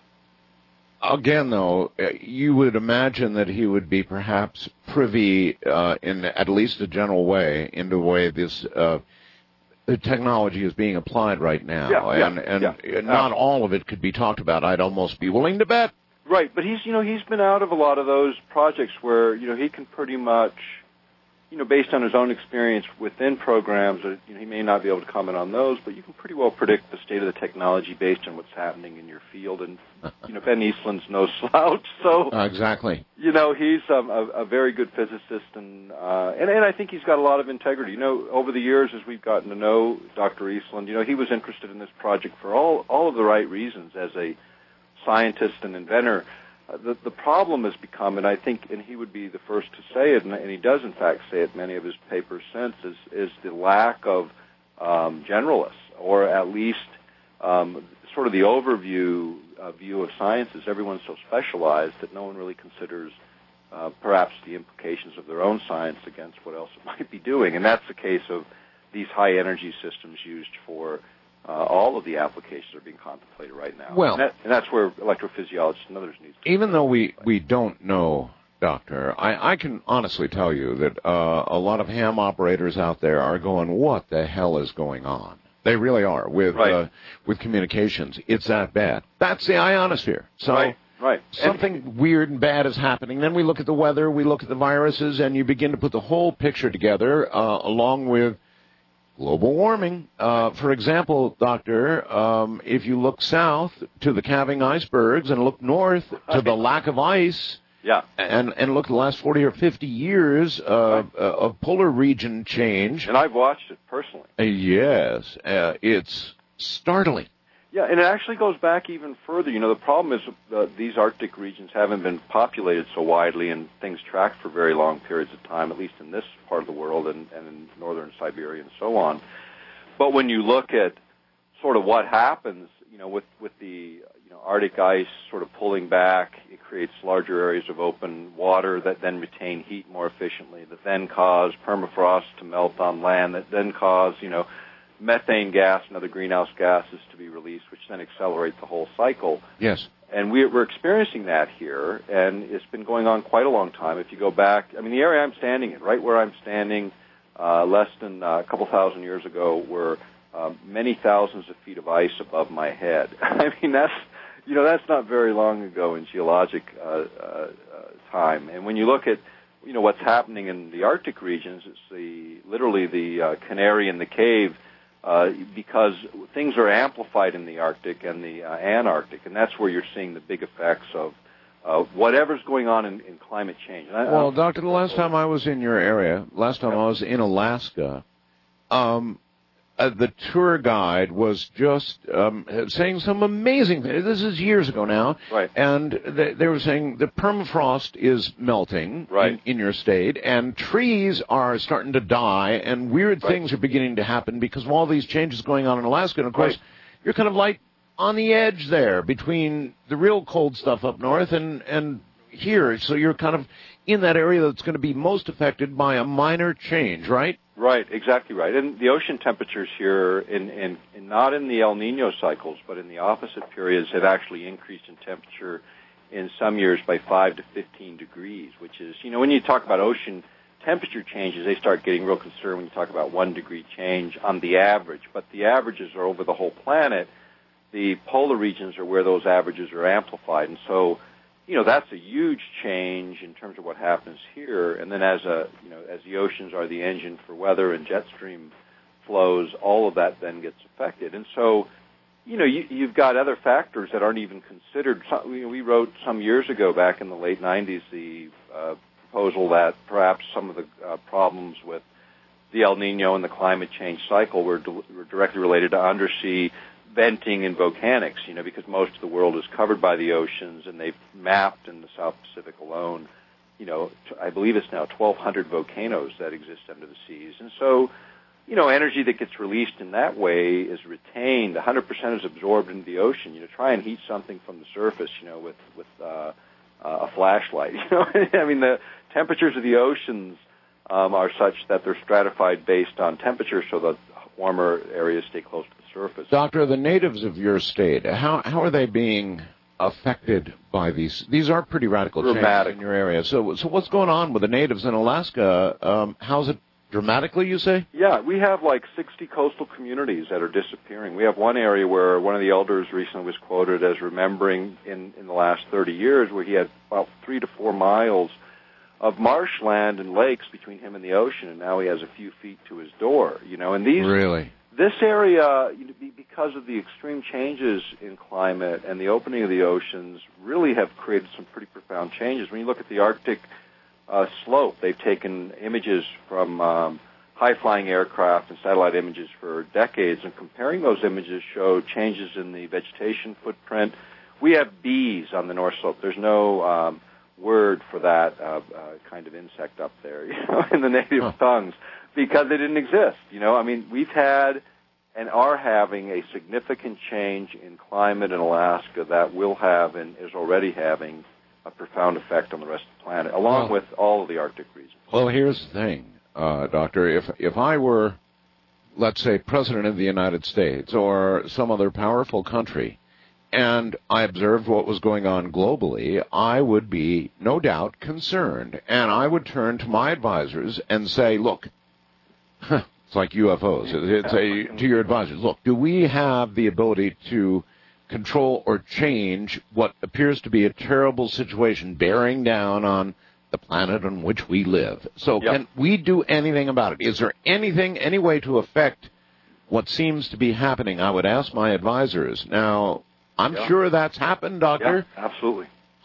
Again, though, you would imagine that he would be perhaps privy, uh, in at least a general way, into the way this uh, the technology is being applied right now, yeah, and yeah, and yeah. not all of it could be talked about. I'd almost be willing to bet. Right, but he's you know he's been out of a lot of those projects where you know he can pretty much, you know, based on his own experience within programs, you know, he may not be able to comment on those, but you can pretty well predict the state of the technology based on what's happening in your field. And, you know, Ben Eastland's no slouch, so... Uh, exactly. You know, he's um, a, a very good physicist, and, uh, and and I think he's got a lot of integrity. You know, over the years, as we've gotten to know Doctor Eastland, you know, he was interested in this project for all, all of the right reasons as a scientist and inventor. Uh, the, the problem has become, and I think, and he would be the first to say it, and, and he does in fact say it in many of his papers since, is, is the lack of um, generalists, or at least um, sort of the overview uh, view of science is everyone's so specialized that no one really considers uh, perhaps the implications of their own science against what else it might be doing. And that's the case of these high-energy systems used for Uh, all of the applications are being contemplated right now. Well, and, that, and that's where electrophysiologists and others need to... Even though we, we don't know, Doctor, I, I can honestly tell you that uh, a lot of ham operators out there are going, what the hell is going on? They really are with right. uh, with communications. It's that bad. That's the ionosphere. So right, right. something and, weird and bad is happening. Then we look at the weather, we look at the viruses, and you begin to put the whole picture together uh, along with global warming. Uh, for example, Doctor, um, if you look south to the calving icebergs and look north to the lack of ice, Yeah. And and look, the last forty or fifty years uh, right. uh, of polar region change. And I've watched it personally. Uh, yes, uh, it's startling. Yeah, and it actually goes back even further. You know, the problem is uh, these Arctic regions haven't been populated so widely and things tracked for very long periods of time, at least in this part of the world and, and in northern Siberia and so on. But when you look at sort of what happens, you know, with, with the you know Arctic ice sort of pulling back, it creates larger areas of open water that then retain heat more efficiently, that then cause permafrost to melt on land, that then cause, you know, methane gas and other greenhouse gases to be released, which then accelerate the whole cycle. Yes. And we, we're experiencing that here, and it's been going on quite a long time. If you go back, I mean, the area I'm standing in, right where I'm standing, uh, less than uh, a couple thousand years ago, were uh, many thousands of feet of ice above my head. I mean, that's, you know, that's not very long ago in geologic uh, uh, uh, time. And when you look at, you know, what's happening in the Arctic regions, it's the literally the uh, canary in the cave. Uh, because things are amplified in the Arctic and the uh, Antarctic, and that's where you're seeing the big effects of uh, whatever's going on in, in climate change. And I, well, Doctor, the last time I was in your area, last time I was in Alaska, um, uh, the tour guide was just um, saying some amazing things. This is years ago now. Right. And they, they were saying the permafrost is melting right. in, in your state, and trees are starting to die, and weird right. things are beginning to happen because of all these changes going on in Alaska. And, of course, right. you're kind of like on the edge there between the real cold stuff up north and, and here. So you're kind of in that area that's going to be most affected by a minor change, right? Right, exactly right. And the ocean temperatures here, in, in, in not in the El Nino cycles, but in the opposite periods, have actually increased in temperature in some years by five to fifteen degrees, which is, you know, when you talk about ocean temperature changes, they start getting real concerned when you talk about one degree change on the average. But the averages are over the whole planet. The polar regions are where those averages are amplified. And so, you know, that's a huge change in terms of what happens here. And then as a, you know, as the oceans are the engine for weather and jet stream flows, all of that then gets affected. And so, you know, you, you've got other factors that aren't even considered. We, we wrote some years ago, back in the late nineties, the uh, proposal that perhaps some of the uh, problems with the El Nino and the climate change cycle were, di- were directly related to undersea venting and volcanics, you know, because most of the world is covered by the oceans, and they've mapped in the South Pacific alone, you know, I believe it's now twelve hundred volcanoes that exist under the seas. And so, you know, energy that gets released in that way is retained. one hundred percent is absorbed into the ocean. You know, try and heat something from the surface, you know, with, with uh, uh, a flashlight. You know, I mean, the temperatures of the oceans um, are such that they're stratified based on temperature, so the warmer areas stay close to the surface. Doctor, the natives of your state, how how are they being affected by these? These are pretty radical Dramatic. changes in your area. So, so what's going on with the natives in Alaska? Um, how's it dramatically, you say? Yeah, we have like sixty coastal communities that are disappearing. We have one area where one of the elders recently was quoted as remembering in, in the last thirty years where he had about three to four miles of marshland and lakes between him and the ocean, and now he has a few feet to his door. You know, and these really. This area, because of the extreme changes in climate and the opening of the oceans, really have created some pretty profound changes. When you look at the Arctic uh, slope, they've taken images from um, high-flying aircraft and satellite images for decades, and comparing those images show changes in the vegetation footprint. We have bees on the North Slope. There's no um, word for that uh, uh, kind of insect up there, you know, in the native huh. tongues, because they didn't exist. You know, I mean, we've had and are having a significant change in climate in Alaska that will have and is already having a profound effect on the rest of the planet, along well, with all of the Arctic regions. Well, here's the thing, uh, Doctor. If if I were, let's say, President of the United States or some other powerful country, and I observed what was going on globally, I would be, no doubt, concerned. And I would turn to my advisors and say, look, it's like U F Os. It's a, to your advisors, look, do we have the ability to control or change what appears to be a terrible situation bearing down on the planet on which we live? So yep. Can we do anything about it? Is there anything, any way to affect what seems to be happening? I would ask my advisors. Now, I'm yeah. sure that's happened, Doctor. Yeah, absolutely.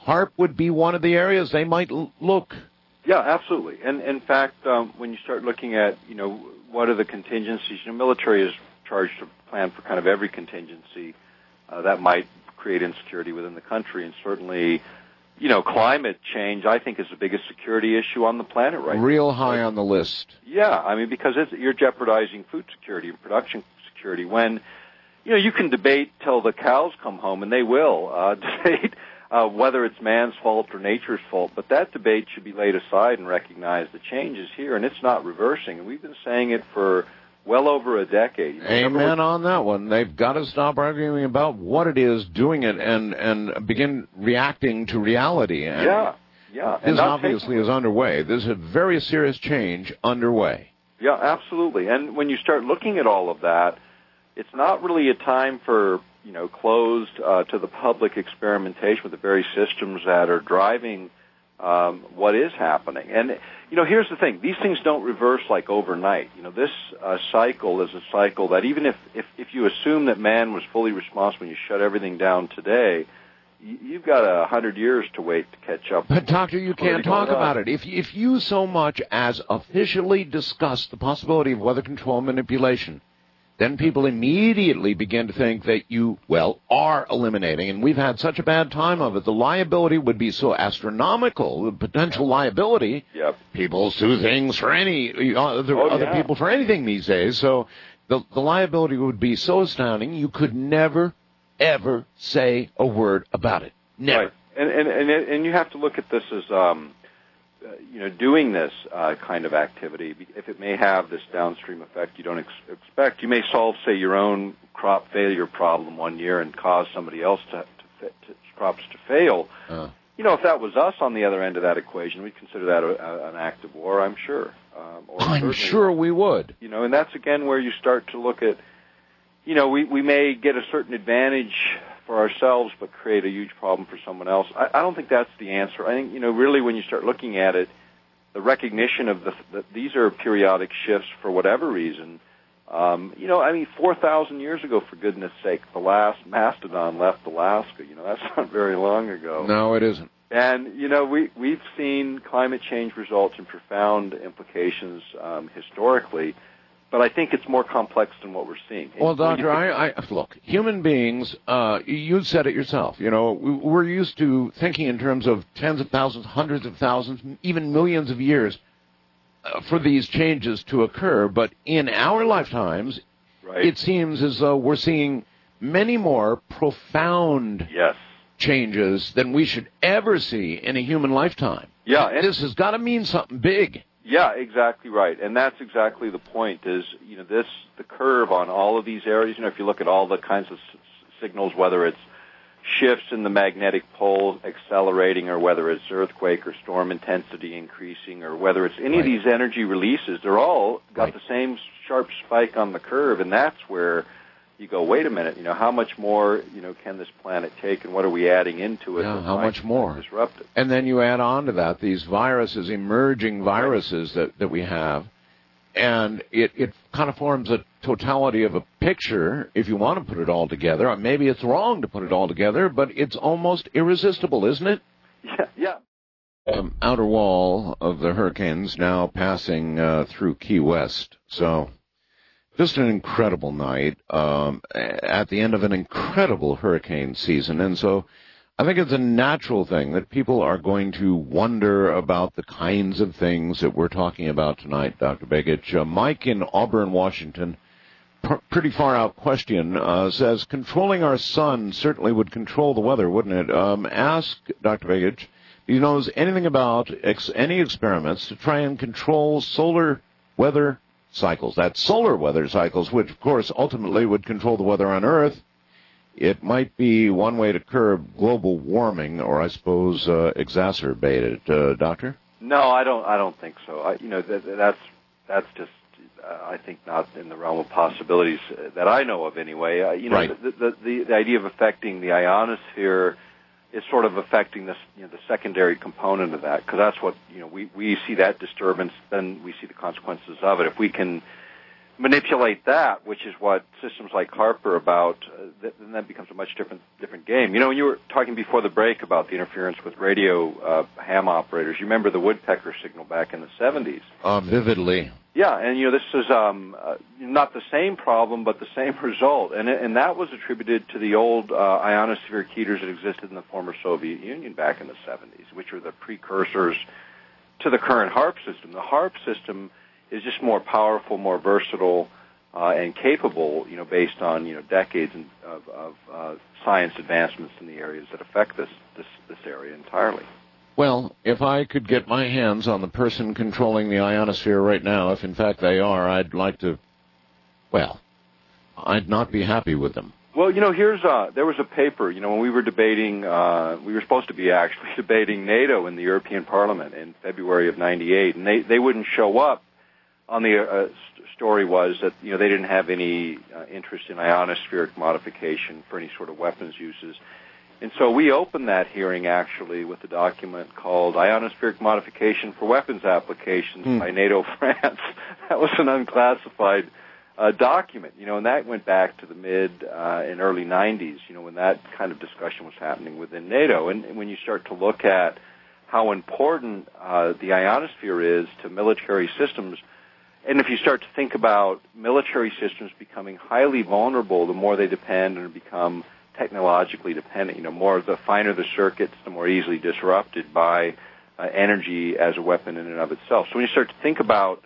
HAARP would be one of the areas they might l- look. Yeah, absolutely. And in fact, um, when you start looking at, you know, what are the contingencies, you know, military is charged to plan for kind of every contingency uh, that might create insecurity within the country. And certainly, you know, climate change, I think, is the biggest security issue on the planet right now. Real high on the list. Yeah, I mean, because it's, you're jeopardizing food security and production security when, you know, you can debate till the cows come home, and they will uh, debate uh, whether it's man's fault or nature's fault. But that debate should be laid aside and recognize the change is here, and it's not reversing. And we've been saying it for well over a decade. Amen on that one. They've got to stop arguing about what it is, doing it, and, and begin reacting to reality. And yeah, yeah. This obviously is underway. There's a very serious change underway. Yeah, absolutely. And when you start looking at all of that, it's not really a time for, you know, closed uh, to the public experimentation with the very systems that are driving um, what is happening. And, you know, here's the thing. These things don't reverse like overnight. You know, this uh, cycle is a cycle that even if, if, if you assume that man was fully responsible and you shut everything down today, you, you've got a hundred years to wait to catch up. But, Doctor, you can't talk about it. If, if you so much as officially discuss the possibility of weather control manipulation, then people immediately begin to think that you, well, are eliminating, and we've had such a bad time of it. The liability would be so astronomical, the potential liability. Yep. People sue things for any, other, oh, other yeah. people for anything these days. So the, the liability would be so astounding, you could never, ever say a word about it. Never. Right. And, and, and, and you have to look at this as, um, Uh, you know, doing this uh, kind of activity, if it may have this downstream effect you don't ex- expect, you may solve, say, your own crop failure problem one year and cause somebody else to, to, to crops to fail. Uh. You know, if that was us on the other end of that equation, we'd consider that a, a, an act of war, I'm sure. Um, or I'm sure we would. You know, and that's, again, where you start to look at, you know, we, we may get a certain advantage for ourselves, but create a huge problem for someone else. I, I don't think that's the answer. I think, you know, really when you start looking at it, the recognition of the, the these are periodic shifts for whatever reason. Um, you know, I mean, four thousand years ago, for goodness sake, the last mastodon left Alaska. You know, that's not very long ago. No, it isn't. And, you know, we, we've seen climate change results in profound implications um, historically. But I think it's more complex than what we're seeing. Well, Doctor, I, I look, human beings, uh, you said it yourself, you know, we, we're used to thinking in terms of tens of thousands, hundreds of thousands, even millions of years uh, for these changes to occur. But in our lifetimes, right. It seems as though we're seeing many more profound yes. changes than we should ever see in a human lifetime. Yeah, and this has got to mean something big. Yeah, exactly right. And that's exactly the point is, you know, this, the curve on all of these areas, you know, if you look at all the kinds of s- signals, whether it's shifts in the magnetic pole accelerating or whether it's earthquake or storm intensity increasing or whether it's any right. of these energy releases, they're all got right. the same sharp spike on the curve. And that's where you go, wait a minute, you know, how much more, you know, can this planet take and what are we adding into it? Yeah, how much more? Disrupt it. And then you add on to that these viruses, emerging viruses that, that we have, and it, it kind of forms a totality of a picture if you want to put it all together. Or maybe it's wrong to put it all together, but it's almost irresistible, isn't it? Yeah, yeah. Um, outer wall of the hurricanes now passing uh, through Key West, so... Just an incredible night um, at the end of an incredible hurricane season. And so I think it's a natural thing that people are going to wonder about the kinds of things that we're talking about tonight, Doctor Begich. Uh, Mike in Auburn, Washington, pr- pretty far out question, uh, says, controlling our sun certainly would control the weather, wouldn't it? Um, ask Doctor Begich if he knows anything about ex- any experiments to try and control solar weather cycles. That's solar weather cycles, which, of course, ultimately would control the weather on Earth. It might be one way to curb global warming, or I suppose uh, exacerbate it. Uh, Doctor? No, I don't. I don't think so. I, you know, that, that's that's just, uh, I think, not in the realm of possibilities that I know of, anyway. Uh, you know, right. the, the, the the idea of affecting the ionosphere is sort of affecting this, you know, the secondary component of that, because that's what, you know, we, we see that disturbance, then we see the consequences of it. If we can manipulate that, which is what systems like HAARP are about, uh, th- then that becomes a much different different game. You know, when you were talking before the break about the interference with radio uh, ham operators, you remember the woodpecker signal back in the seventies? Uh, vividly. Yeah, and you know, this is um, uh, not the same problem, but the same result, and and that was attributed to the old uh, ionosphere keyters that existed in the former Soviet Union back in the seventies, which were the precursors to the current HAARP system. The HAARP system is just more powerful, more versatile, uh, and capable, you know, based on, you know, decades of, of uh, science advancements in the areas that affect this, this, this area entirely. Well, if I could get my hands on the person controlling the ionosphere right now, if in fact they are, I'd like to, well, I'd not be happy with them. Well, you know, here's, uh, there was a paper, you know, when we were debating, uh, we were supposed to be actually debating NATO in the European Parliament in February of ninety-eight, and they, they wouldn't show up. On the uh, st- story was that, you know, they didn't have any uh, interest in ionospheric modification for any sort of weapons uses. And so we opened that hearing actually with a document called Ionospheric Modification for Weapons Applications hmm. by NATO France. That was an unclassified uh, document, you know, and that went back to the mid uh, and early nineties, you know, when that kind of discussion was happening within NATO. And, and when you start to look at how important uh, the ionosphere is to military systems, and if you start to think about military systems becoming highly vulnerable, the more they depend and become technologically dependent, you know, more the finer the circuits, the more easily disrupted by uh, energy as a weapon in and of itself. So when you start to think about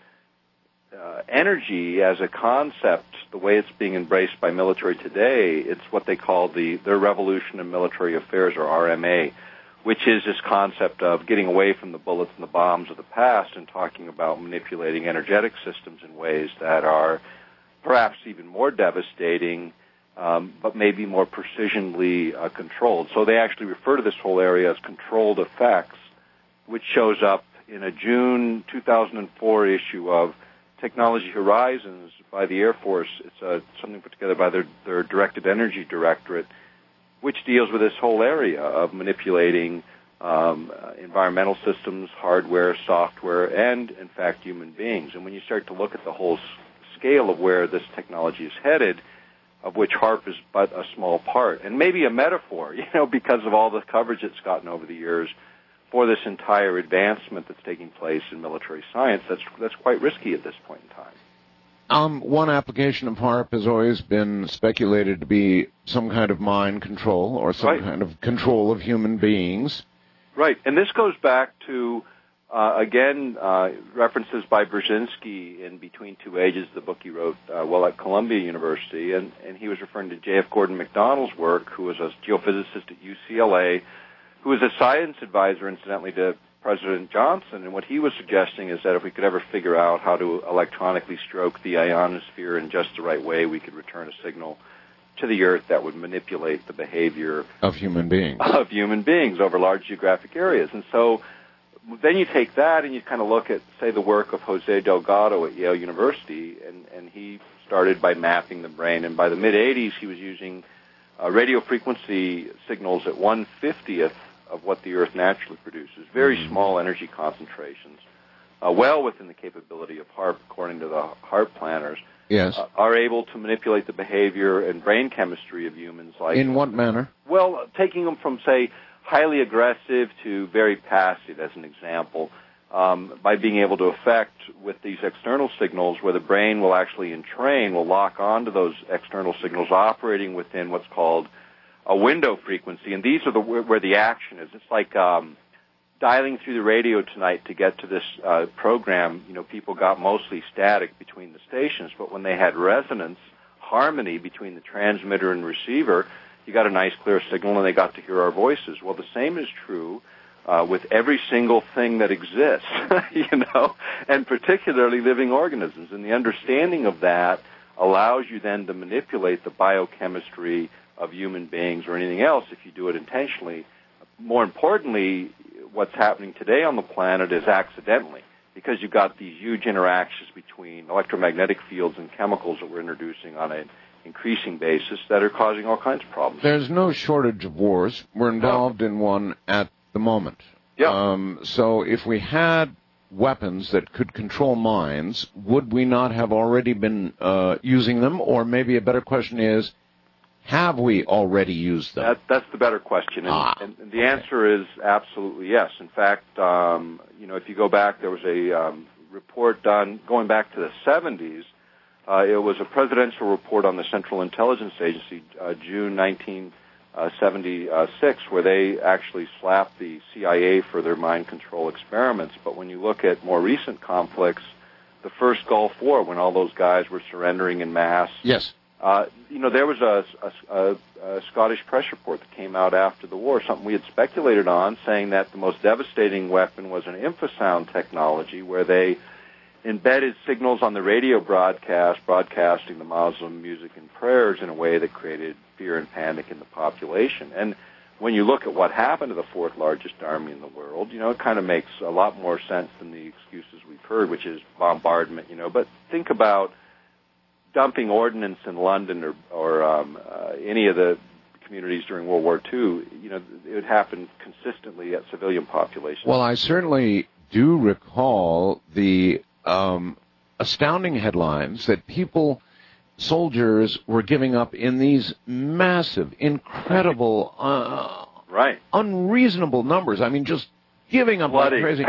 uh, energy as a concept, the way it's being embraced by military today, it's what they call the their Revolution in Military Affairs, or R M A, which is this concept of getting away from the bullets and the bombs of the past and talking about manipulating energetic systems in ways that are perhaps even more devastating, um, but maybe more precisionally uh, controlled. So they actually refer to this whole area as controlled effects, which shows up in a June two thousand four issue of Technology Horizons by the Air Force. It's uh, something put together by their, their Directed Energy Directorate, which deals with this whole area of manipulating um, uh, environmental systems, hardware, software, and, in fact, human beings. And when you start to look at the whole s- scale of where this technology is headed, of which HAARP is but a small part, and maybe a metaphor, you know, because of all the coverage it's gotten over the years for this entire advancement that's taking place in military science, that's that's quite risky at this point in time. Um, one application of HAARP has always been speculated to be some kind of mind control or some right. kind of control of human beings. Right, and this goes back to, uh, again, uh, references by Brzezinski in Between Two Ages, the book he wrote uh, while at Columbia University, and, and he was referring to J F Gordon MacDonald's work, who was a geophysicist at U C L A, who was a science advisor, incidentally, to President Johnson, and what he was suggesting is that if we could ever figure out how to electronically stroke the ionosphere in just the right way, we could return a signal to the Earth that would manipulate the behavior of human beings of human beings over large geographic areas. And so then you take that and you kind of look at, say, the work of Jose Delgado at Yale University, and, and he started by mapping the brain, and by the mid-eighties he was using uh, radio frequency signals at one fiftieth of what the Earth naturally produces, very mm-hmm. small energy concentrations, uh, well within the capability of HAARP, according to the HAARP planners, yes. uh, are able to manipulate the behavior and brain chemistry of humans. Like in what manner? Well, taking them from, say, highly aggressive to very passive, as an example, um, by being able to affect with these external signals where the brain will actually entrain, will lock onto those external signals operating within what's called a window frequency, and these are the where the action is. It's like um, dialing through the radio tonight to get to this uh, program. You know, people got mostly static between the stations, but when they had resonance, harmony between the transmitter and receiver, you got a nice clear signal, and they got to hear our voices. Well, the same is true uh, with every single thing that exists, you know, and particularly living organisms. And the understanding of that allows you then to manipulate the biochemistry of human beings or anything else if you do it intentionally. More importantly, what's happening today on the planet is accidentally, because you've got these huge interactions between electromagnetic fields and chemicals that we're introducing on an increasing basis that are causing all kinds of problems. There's no shortage of wars. We're involved in one at the moment. Yeah. Um, so if we had weapons that could control minds, would we not have already been uh, using them? Or maybe a better question is, have we already used them? That, that's the better question, and, ah, and, and the okay. answer is absolutely yes. In fact, um, you know, if you go back, there was a um, report done going back to the seventies. Uh, it was a presidential report on the Central Intelligence Agency, uh, June nineteen seventy-six, where they actually slapped the C I A for their mind control experiments. But when you look at more recent conflicts, the first Gulf War, when all those guys were surrendering in mass, yes. Uh, you know, there was a, a, a Scottish press report that came out after the war, something we had speculated on, saying that the most devastating weapon was an infrasound technology where they embedded signals on the radio broadcast, broadcasting the Muslim music and prayers in a way that created fear and panic in the population. And when you look at what happened to the fourth largest army in the world, you know, it kind of makes a lot more sense than the excuses we've heard, which is bombardment, you know. But think about dumping ordnance in London or, or um, uh, any of the communities during World War Two, you know, it would happen consistently at civilian populations. Well, I certainly do recall the um, astounding headlines that people, soldiers, were giving up in these massive, incredible, uh, right, unreasonable numbers. I mean, just giving up Bloody. like crazy.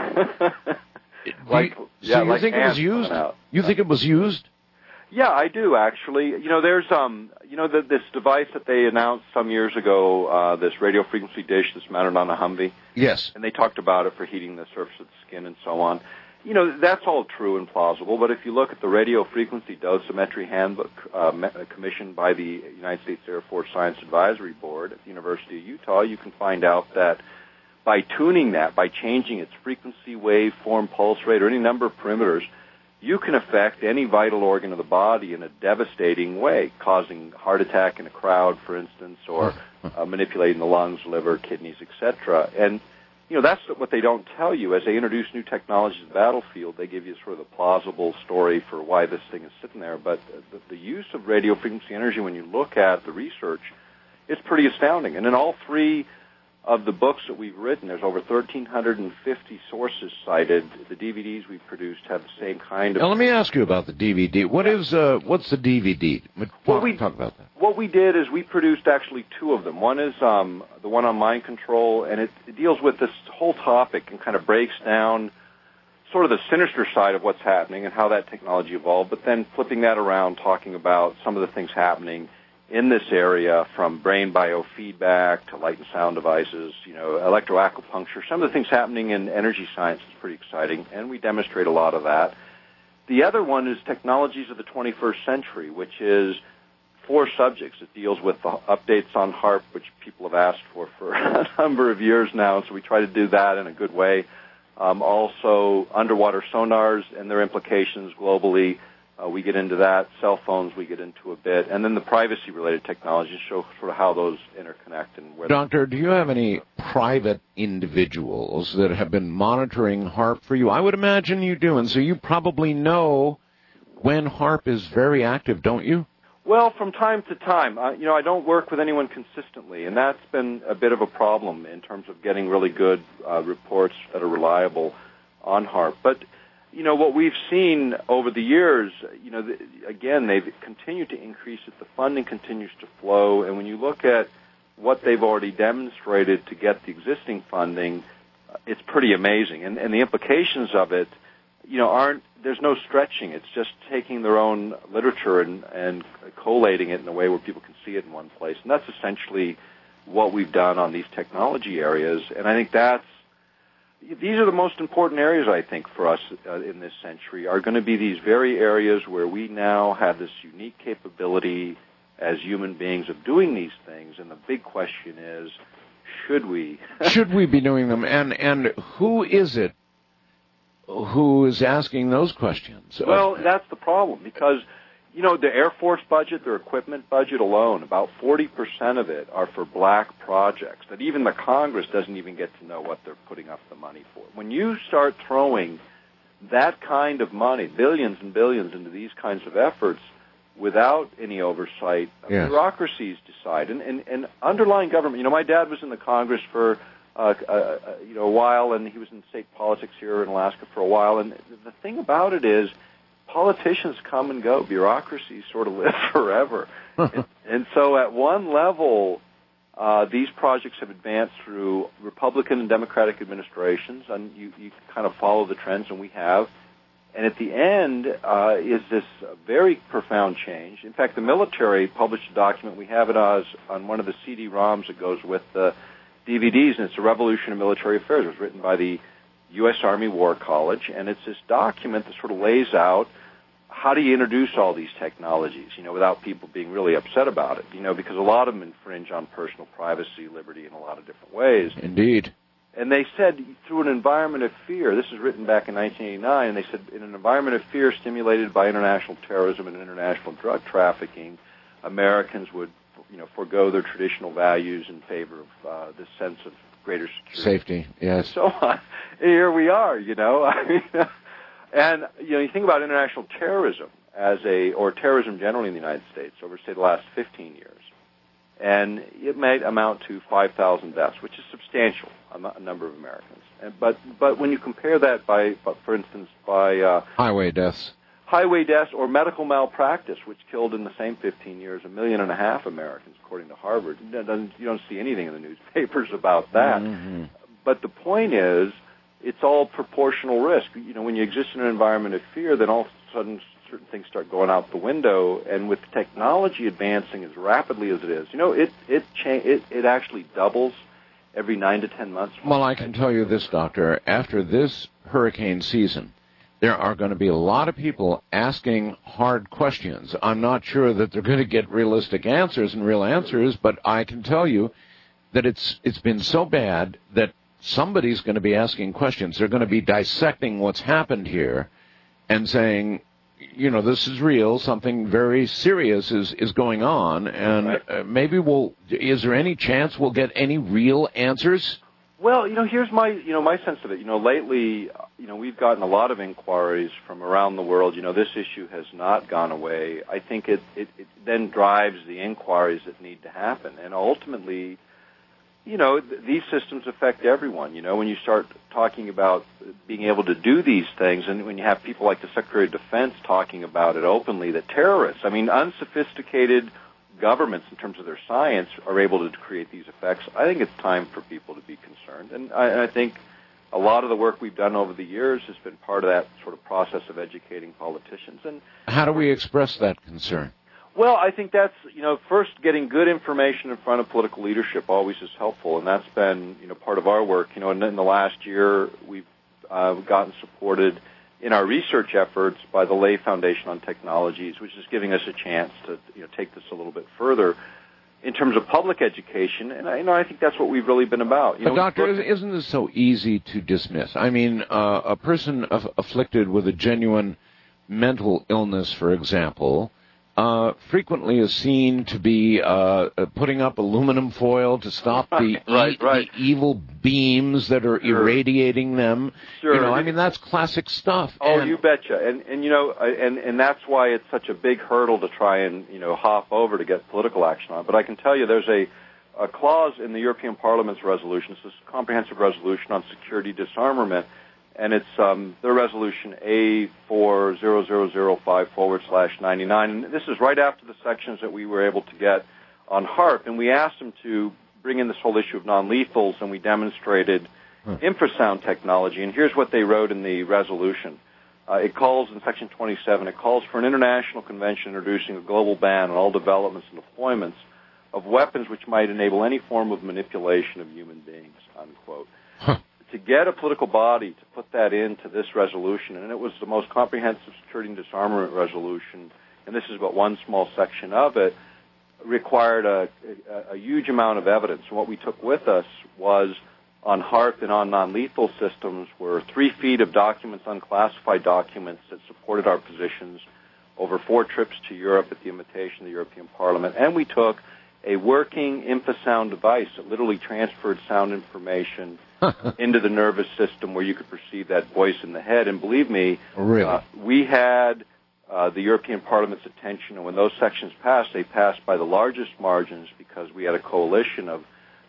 like, you, yeah, so you like think it was used? Out. You think it was used? Yeah, I do actually. You know, there's um, you know, the, this device that they announced some years ago, uh, this radio frequency dish that's mounted on a Humvee. Yes. And they talked about it for heating the surface of the skin and so on. You know, that's all true and plausible. But if you look at the radio frequency dosimetry handbook uh, commissioned by the United States Air Force Science Advisory Board at the University of Utah, you can find out that by tuning that, by changing its frequency, wave, form, pulse rate, or any number of parameters, you can affect any vital organ of the body in a devastating way, causing heart attack in a crowd, for instance, or uh, manipulating the lungs, liver, kidneys, et cetera. And, you know, that's what they don't tell you. As they introduce new technologies to the battlefield, they give you sort of the plausible story for why this thing is sitting there. But the, the use of radio frequency energy, when you look at the research, it's pretty astounding. And in all three of the books that we've written, there's over one thousand three hundred fifty sources cited. The D V Ds we've produced have the same kind of... Now, let me ask you about the D V D. What is, uh, what's the D V D? Talk, what we, talk about that. What we did is we produced actually two of them. One is um, the one on mind control, and it, it deals with this whole topic and kind of breaks down sort of the sinister side of what's happening and how that technology evolved, but then flipping that around, talking about some of the things happening in this area, from brain biofeedback to light and sound devices, you know, electroacupuncture. Some of the things happening in energy science is pretty exciting, and we demonstrate a lot of that. The other one is Technologies of the twenty-first century, which is four subjects. It deals with the updates on HAARP, which people have asked for for a number of years now, so we try to do that in a good way. Um, also, underwater sonars and their implications globally. Uh, we get into that. Cell phones we get into a bit. And then the privacy-related technologies show sort of how those interconnect. And where Doctor, do you have any private individuals that have been monitoring HAARP for you? I would imagine you do, and so you probably know when HAARP is very active, don't you? Well, from time to time. Uh, you know, I don't work with anyone consistently, and that's been a bit of a problem in terms of getting really good uh, reports that are reliable on HAARP. But you know, what we've seen over the years, you know, the, again, they've continued to increase it. The funding continues to flow. And when you look at what they've already demonstrated to get the existing funding, uh, it's pretty amazing. And, and the implications of it, you know, aren't, there's no stretching. It's just taking their own literature and, and collating it in a way where people can see it in one place. And that's essentially what we've done on these technology areas. And I think that's, these are the most important areas, I think, for us uh, in this century, are going to be these very areas where we now have this unique capability as human beings of doing these things. And the big question is, should we? Should we be doing them? And and who is it who is asking those questions? Well, that's the problem, because you know, the Air Force budget, their equipment budget alone, about forty percent of it are for black projects that even the Congress doesn't even get to know what they're putting up the money for. When you start throwing that kind of money, billions and billions, into these kinds of efforts without any oversight, yes. bureaucracies decide. And, and, and underlying government, you know, my dad was in the Congress for uh, uh, you know, a while, and he was in state politics here in Alaska for a while. And the thing about it is, politicians come and go. Bureaucracies sort of live forever. and, and so at one level, uh, these projects have advanced through Republican and Democratic administrations, and you, you kind of follow the trends, and we have. And at the end uh, is this very profound change. In fact, the military published a document. We have it as, on one of the C D ROMs that goes with the D V Ds, and it's a Revolution in Military Affairs. It was written by the U S Army War College, and it's this document that sort of lays out how do you introduce all these technologies, you know, without people being really upset about it, you know, because a lot of them infringe on personal privacy, liberty in a lot of different ways. Indeed. And they said through an environment of fear, this is written back in nineteen eighty-nine, and they said in an environment of fear stimulated by international terrorism and international drug trafficking, Americans would, you know, forego their traditional values in favor of uh, this sense of greater security. Safety, yes. So on. Here we are, you know. I mean, and, you know, you think about international terrorism as a, or terrorism generally in the United States over, say, the last fifteen years. And it may amount to five thousand deaths, which is substantial, a number of Americans. And, but but when you compare that by, for instance, by uh, highway deaths, highway deaths or medical malpractice, which killed in the same fifteen years a million and a half Americans, according to Harvard, you don't see anything in the newspapers about that. Mm-hmm. But the point is, it's all proportional risk. You know, when you exist in an environment of fear, then all of a sudden certain things start going out the window, and with technology advancing as rapidly as it is, you know, it it cha- it, it actually doubles every nine to ten months. Well, I can tell you this, Doctor. After this hurricane season, there are going to be a lot of people asking hard questions. I'm not sure that they're going to get realistic answers and real answers, but I can tell you that it's it's been so bad that somebody's going to be asking questions. They're going to be dissecting what's happened here and saying, you know, this is real, something very serious is, is going on, and right. uh, maybe we'll, is there any chance we'll get any real answers? Well, you know, here's my, you know, my sense of it. You know, lately, you know, we've gotten a lot of inquiries from around the world. You know, this issue has not gone away. I think it, it, it then drives the inquiries that need to happen, and ultimately, you know, th- these systems affect everyone. You know, when you start talking about being able to do these things, and when you have people like the Secretary of Defense talking about it openly, that terrorists, I mean, unsophisticated governments in terms of their science are able to create these effects, I think it's time for people to be concerned. And I, and I think a lot of the work we've done over the years has been part of that sort of process of educating politicians. And how do we express that concern? Well, I think that's, you know, first getting good information in front of political leadership always is helpful, and that's been, you know, part of our work. You know, in, in the last year, we've uh, gotten supported in our research efforts by the Lay Foundation on Technologies, which is giving us a chance to, you know, take this a little bit further in terms of public education, and I, you know, I think that's what we've really been about. You but, know, Doctor, isn't this so easy to dismiss? I mean, uh, a person aff- afflicted with a genuine mental illness, for example, Uh, frequently is seen to be uh, putting up aluminum foil to stop the, right, e- right. the evil beams that are sure. irradiating them. Sure. You know, I mean, that's classic stuff. Oh, and you betcha. And, and you know, and, and that's why it's such a big hurdle to try and, you know, hop over to get political action on. But I can tell you there's a, a clause in the European Parliament's resolution, it's this comprehensive resolution on security disarmament, and it's um, their resolution A four zero zero zero five forward slash ninety-nine. And this is right after the sections that we were able to get on HAARP. And we asked them to bring in this whole issue of non-lethals, and we demonstrated hmm. infrasound technology. And here's what they wrote in the resolution. Uh, it calls, in Section twenty-seven, it calls for an international convention introducing a global ban on all developments and deployments of weapons which might enable any form of manipulation of human beings, unquote. Huh. To get a political body to put that into this resolution, and it was the most comprehensive security and disarmament resolution, and this is but one small section of it, required a, a, a huge amount of evidence. And what we took with us was on HAARP and on non-lethal systems were three feet of documents, unclassified documents that supported our positions over four trips to Europe at the invitation of the European Parliament. And we took a working infrasound device that literally transferred sound information into the nervous system where you could perceive that voice in the head. And believe me, really? uh, we had uh, the European Parliament's attention, and when those sections passed, they passed by the largest margins because we had a coalition of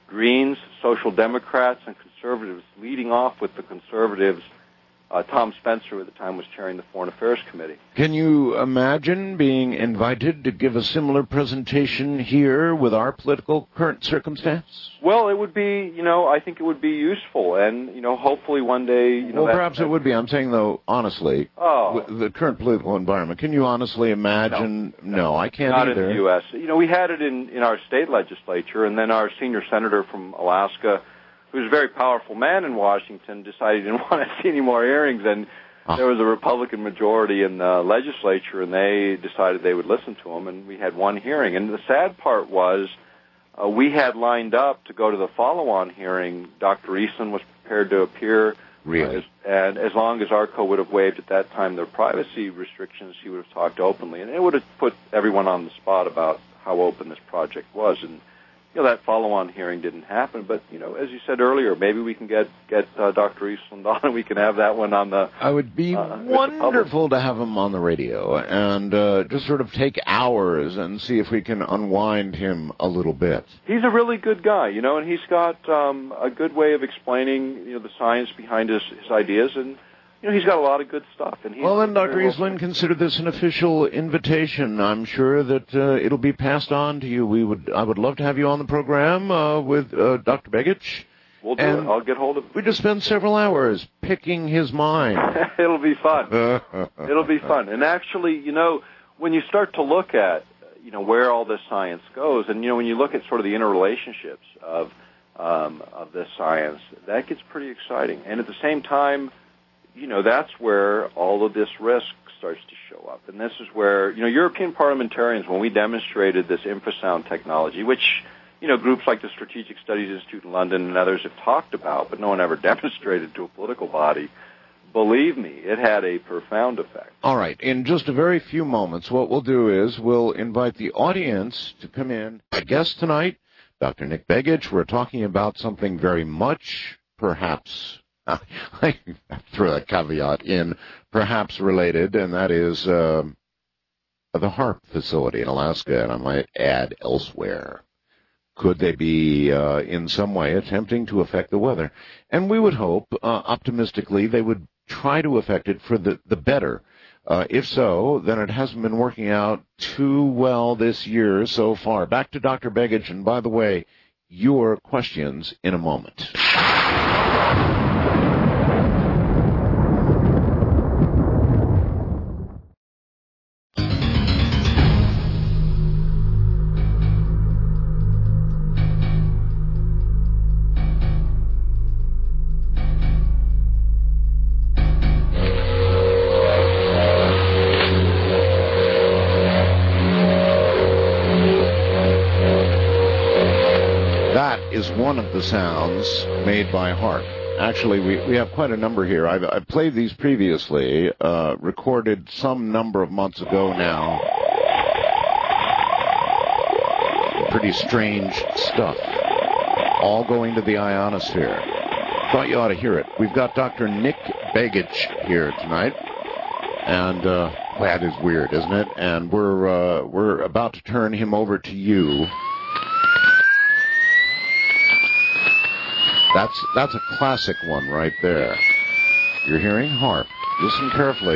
Greens, Social Democrats, and Conservatives, leading off with the Conservatives. Uh, Tom Spencer, who at the time was chairing the Foreign Affairs Committee. Can you imagine being invited to give a similar presentation here with our political current circumstance? Well, it would be, you know, I think it would be useful, and, you know, hopefully one day, you know... Well, that, perhaps that, it would be. I'm saying, though, honestly, oh. the current political environment, can you honestly imagine... No, no, I can't not either. Not in the U S You know, we had it in, in our state legislature, and then our senior senator from Alaska, who was a very powerful man in Washington, decided he didn't want to see any more hearings, and ah. there was a Republican majority in the legislature, and they decided they would listen to him, and we had one hearing. And the sad part was uh, we had lined up to go to the follow-on hearing. Doctor Eastland was prepared to appear. Really? Uh, as, and as long as ARCO would have waived at that time their privacy restrictions, he would have talked openly. And it would have put everyone on the spot about how open this project was. And you know, that follow-on hearing didn't happen, but, you know, as you said earlier, maybe we can get, get uh, Doctor Eastland on and we can have that one on the... I would be uh, wonderful to have him on the radio and uh, just sort of take hours and see if we can unwind him a little bit. He's a really good guy, you know, and he's got um, a good way of explaining, you know, the science behind his, his ideas, and you know, he's got a lot of good stuff. And he's well, then, Doctor well Eastland, consider this an official invitation. I'm sure that uh, it'll be passed on to you. We would, I would love to have you on the program uh, with uh, Doctor Begich. We'll do and it. I'll get hold of him. We just spend several hours picking his mind. It'll be fun. It'll be fun. And actually, you know, when you start to look at, you know, where all this science goes, and, you know, when you look at sort of the interrelationships of, um, of this science, that gets pretty exciting. And at the same time, you know, that's where all of this risk starts to show up. And this is where, you know, European parliamentarians, when we demonstrated this infrasound technology, which, you know, groups like the Strategic Studies Institute in London and others have talked about, but no one ever demonstrated to a political body, believe me, it had a profound effect. All right. In just a very few moments, what we'll do is we'll invite the audience to come in. My guest tonight, Doctor Nick Begich. We're talking about something very much, perhaps... I throw a caveat in, perhaps related, and that is uh, the HAARP facility in Alaska, and I might add elsewhere. Could they be uh, in some way attempting to affect the weather? And we would hope, uh, optimistically, they would try to affect it for the, the better. Uh, if so, then it hasn't been working out too well this year so far. Back to Doctor Begich, and by the way, your questions in a moment. One of the sounds made by HAARP. Actually, we, we have quite a number here. I've, I've played these previously, uh, recorded some number of months ago now. Pretty strange stuff. All going to the ionosphere. Thought you ought to hear it. We've got Doctor Nick Begich here tonight. And uh, that is weird, isn't it? And we're uh, we're about to turn him over to you. That's that's a classic one right there. You're hearing HAARP. Listen carefully.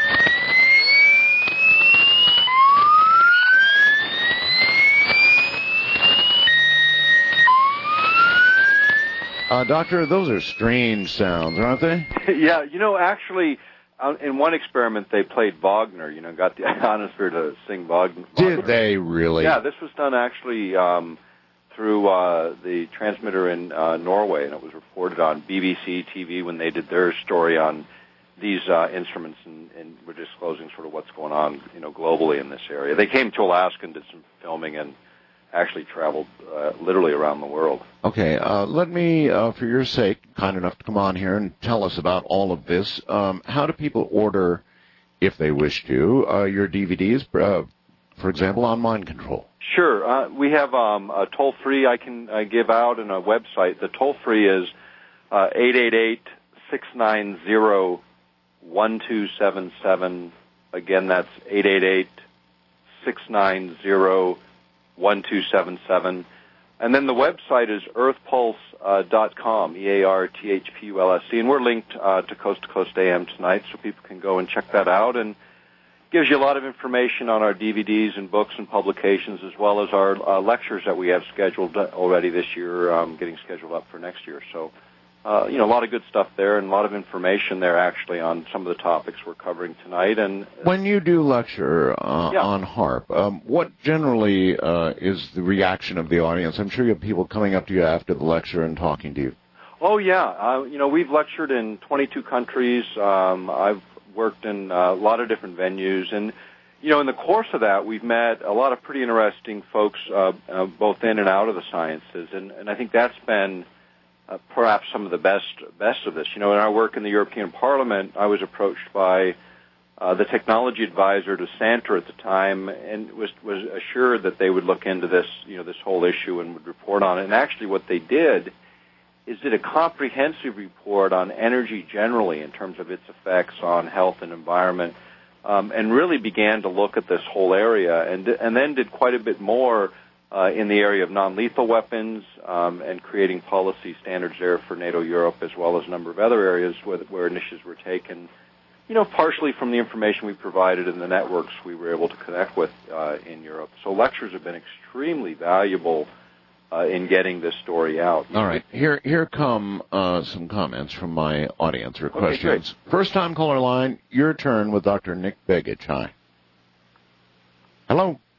Uh, doctor, those are strange sounds, aren't they? Yeah, you know, actually, uh, in one experiment they played Wagner, you know, got the ionosphere to sing Wagner. Did they really? Yeah, this was done actually... Um, through uh, the transmitter in uh, Norway, and it was reported on B B C T V when they did their story on these uh, instruments, and, and were disclosing sort of what's going on, you know, globally in this area. They came to Alaska and did some filming and actually traveled uh, literally around the world. Okay, uh, let me, uh, for your sake, kind enough to come on here and tell us about all of this. Um, how do people order, if they wish to, uh, your D V Ds, uh, for example, on mind control? Sure. Uh, we have um, a toll-free I can uh, give out and a website. The toll-free is uh, eight eight eight, six nine zero, one two seven seven. Again, that's eight eight eight, six nine zero, one two seven seven. And then the website is earth pulse dot com, E A R T H P U L S E, and we're linked uh, to Coast to Coast A M tonight, so people can go and check that out. And gives you a lot of information on our D V Ds and books and publications, as well as our uh, lectures that we have scheduled already this year, um, getting scheduled up for next year. So, uh, you know, a lot of good stuff there and a lot of information there, actually, on some of the topics we're covering tonight. And when you do lecture uh, yeah. on HAARP, um, what generally uh, is the reaction of the audience? I'm sure you have people coming up to you after the lecture and talking to you. Oh, yeah. Uh, you know, we've lectured in twenty-two countries. Um, I've worked in uh, a lot of different venues, and you know, in the course of that, we've met a lot of pretty interesting folks, uh, uh, both in and out of the sciences, and, and I think that's been uh, perhaps some of the best best of this. You know, in our work in the European Parliament, I was approached by uh, the technology advisor to Santer at the time, and was was assured that they would look into this, you know, this whole issue and would report on it. And actually, what they did is did a comprehensive report on energy generally in terms of its effects on health and environment, um, and really began to look at this whole area, and and then did quite a bit more uh, in the area of non-lethal weapons um, and creating policy standards there for NATO Europe, as well as a number of other areas where, where initiatives were taken, you know, partially from the information we provided and the networks we were able to connect with uh, in Europe. So lectures have been extremely valuable Uh, in getting this story out. All right. Here here come uh, some comments from my audience or questions. Okay, First time caller line, your turn with Doctor Nick Begich. Hi. Hello.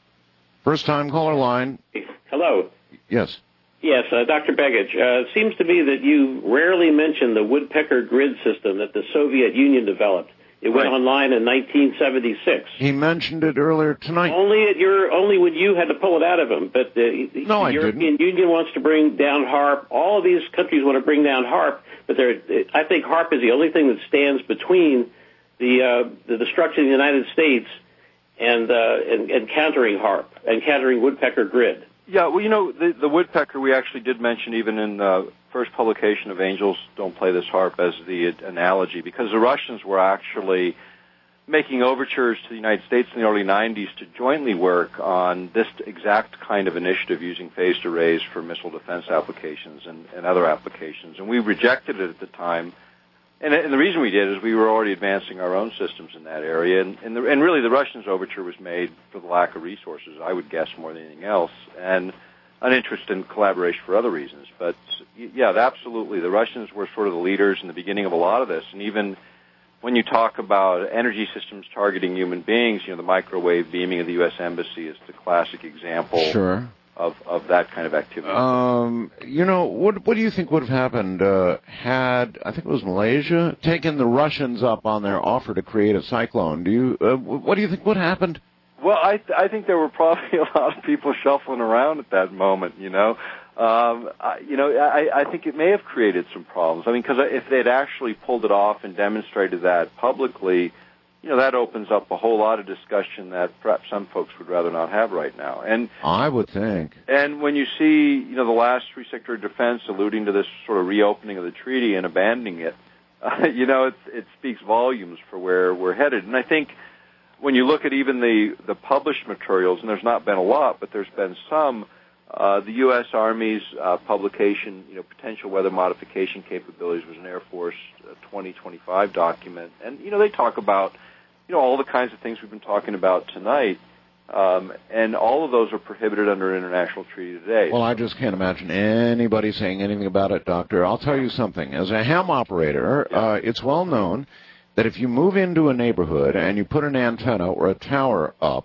First time caller line. Hello. Yes. Yes, uh, Doctor Begich. Uh, it seems to me that you rarely mention the woodpecker grid system that the Soviet Union developed. It went right. online in nineteen seventy-six. He mentioned it earlier tonight. Only at your, only when you had to pull it out of him. But the, no, the I European didn't. Union wants to bring down HAARP. All of these countries want to bring down HAARP, but they're, I think HAARP is the only thing that stands between the uh, the destruction of the United States and, uh, and and countering HAARP and countering woodpecker grid. Yeah, well, you know, the, the woodpecker we actually did mention even in the first publication of Angels Don't Play This HAARP as the analogy, because the Russians were actually making overtures to the United States in the early nineties to jointly work on this exact kind of initiative using phased arrays for missile defense applications and, and other applications. And we rejected it at the time. And, and the reason we did is we were already advancing our own systems in that area. And, and, the, and really the Russians' overture was made for the lack of resources, I would guess, more than anything else, and an interest in collaboration for other reasons. But, yeah, absolutely, the Russians were sort of the leaders in the beginning of a lot of this. And even when you talk about energy systems targeting human beings, you know, the microwave beaming of the U S Embassy is the classic example Sure. of, of that kind of activity. Um, you know, what what do you think would have happened uh, had, I think it was Malaysia, taken the Russians up on their offer to create a cyclone? Do you, uh, what do you think would have happened? Well, I th- I think there were probably a lot of people shuffling around at that moment, you know. Um, I, you know, I, I think it may have created some problems. I mean, because if they'd actually pulled it off and demonstrated that publicly, you know, that opens up a whole lot of discussion that perhaps some folks would rather not have right now. And I would think. And when you see, you know, the last three Secretary of Defense alluding to this sort of reopening of the treaty and abandoning it, uh, you know, it, it speaks volumes for where we're headed. And I think when you look at even the, the published materials, and there's not been a lot, but there's been some, uh, the U S Army's uh, publication, you know, Potential Weather Modification Capabilities, was an Air Force uh, twenty twenty-five document. And, you know, they talk about, you know, all the kinds of things we've been talking about tonight. Um, and all of those are prohibited under an international treaty today. Well, I just can't imagine anybody saying anything about it, Doctor. I'll tell you something. As a ham operator, yeah. uh, it's well known that if you move into a neighborhood and you put an antenna or a tower up,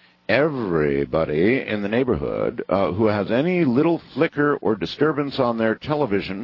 everybody in the neighborhood uh, who has any little flicker or disturbance on their television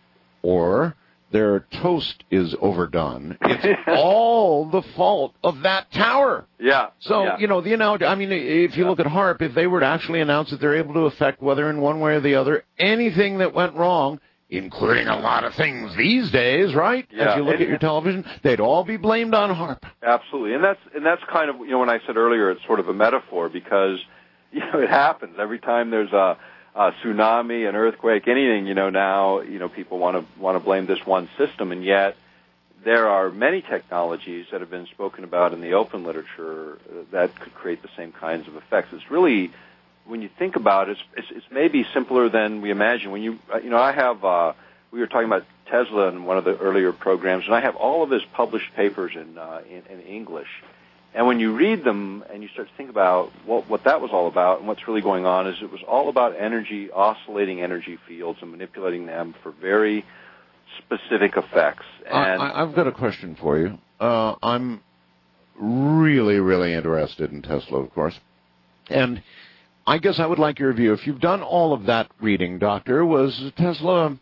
or their toast is overdone, it's all the fault of that tower. Yeah. So, yeah. you know, the analogy, I mean, if you yeah. look at HAARP, if they were to actually announce that they're able to affect weather in one way or the other, anything that went wrong, including a lot of things these days, right? Yeah. As you look and, at your television, they'd all be blamed on HAARP. Absolutely. And that's and that's kind of, you know, when I said earlier, it's sort of a metaphor because, you know, it happens. Every time there's a, a tsunami, an earthquake, anything, you know, now, you know, people want to want to blame this one system, and yet there are many technologies that have been spoken about in the open literature that could create the same kinds of effects. It's really when you think about it, it's, it's, it's maybe simpler than we imagine. When you, you know, I have, uh, we were talking about Tesla in one of the earlier programs, and I have all of his published papers in, uh, in, in English. And when you read them and you start to think about what, what that was all about and what's really going on, is it was all about energy, oscillating energy fields and manipulating them for very specific effects. And I, I've got a question for you. Uh, I'm really, really interested in Tesla, of course. And I guess I would like your view. If you've done all of that reading, Doctor, was Tesla,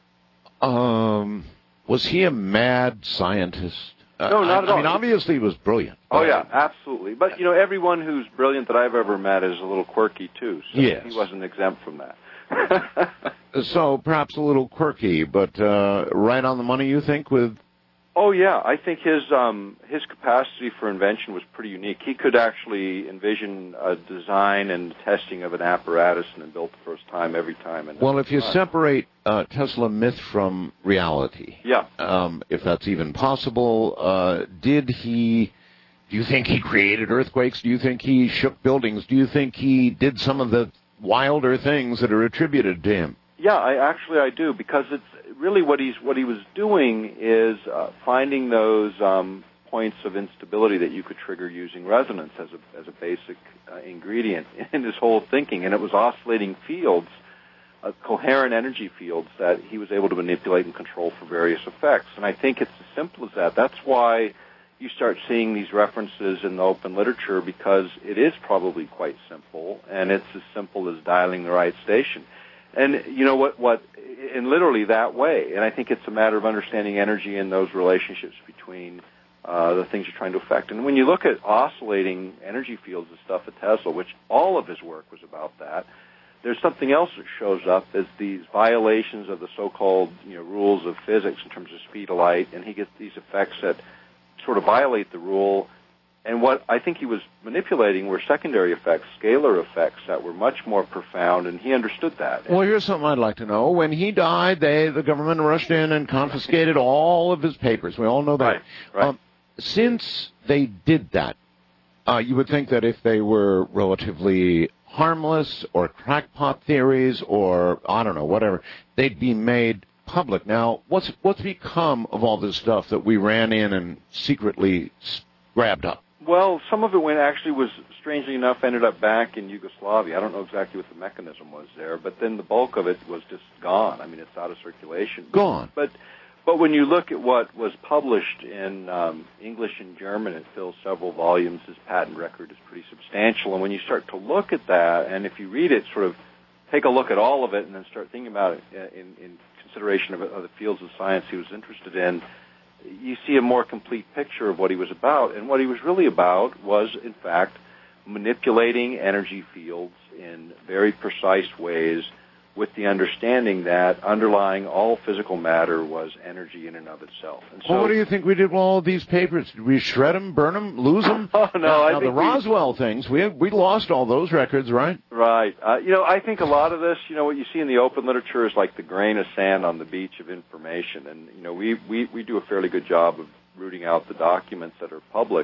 um, was he a mad scientist? No, not I, at all. I mean, obviously he was brilliant. Oh, yeah, absolutely. But, you know, everyone who's brilliant that I've ever met is a little quirky, too. So yes. He wasn't exempt from that. So perhaps a little quirky, but uh, right on the money, you think, with... Oh, yeah. I think his um, his capacity for invention was pretty unique. He could actually envision a design and testing of an apparatus and then built the first time every time. And well, if you time. separate uh, Tesla myth from reality, yeah, um, if that's even possible, uh, did he... Do you think he created earthquakes? Do you think he shook buildings? Do you think he did some of the wilder things that are attributed to him? Yeah, I actually I do, because it's really what he's what he was doing is uh, finding those um, points of instability that you could trigger using resonance as a as a basic uh, ingredient in his whole thinking, and it was oscillating fields, uh, coherent energy fields that he was able to manipulate and control for various effects. And I think it's as simple as that. That's why you start seeing these references in the open literature, because it is probably quite simple, and it's as simple as dialing the right station. And you know what, what, in literally that way. And I think it's a matter of understanding energy and those relationships between uh, the things you're trying to affect. And when you look at oscillating energy fields and stuff at Tesla, which all of his work was about that, there's something else that shows up as these violations of the so-called, you know, rules of physics in terms of speed of light, and he gets these effects that sort of violate the rule. And what I think he was manipulating were secondary effects, scalar effects that were much more profound, and he understood that. Well, here's something I'd like to know. When he died, they, the government rushed in and confiscated all of his papers. We all know that. Right, right. Um, since they did that, uh, you would think that if they were relatively harmless or crackpot theories or, I don't know, whatever, they'd be made public. Now, what's what's become of all this stuff that we ran in and secretly grabbed up? Well, some of it went actually was, strangely enough, ended up back in Yugoslavia. I don't know exactly what the mechanism was there, but then the bulk of it was just gone. I mean, it's out of circulation. Gone. But but when you look at what was published in um, English and German, it fills several volumes. His patent record is pretty substantial. And when you start to look at that, and if you read it, sort of take a look at all of it and then start thinking about it in, in consideration of, of the fields of science he was interested in, you see a more complete picture of what he was about. And what he was really about was, in fact, manipulating energy fields in very precise ways with the understanding that underlying all physical matter was energy in and of itself. And so, well, what do you think we did with all of these papers? Did we shred them, burn them, lose them? Oh, no. Now, I now think the Roswell we, things, we we lost all those records, right? Right. Uh, you know, I think a lot of this, you know, what you see in the open literature is like the grain of sand on the beach of information. And, you know, we, we, we do a fairly good job of rooting out the documents that are public.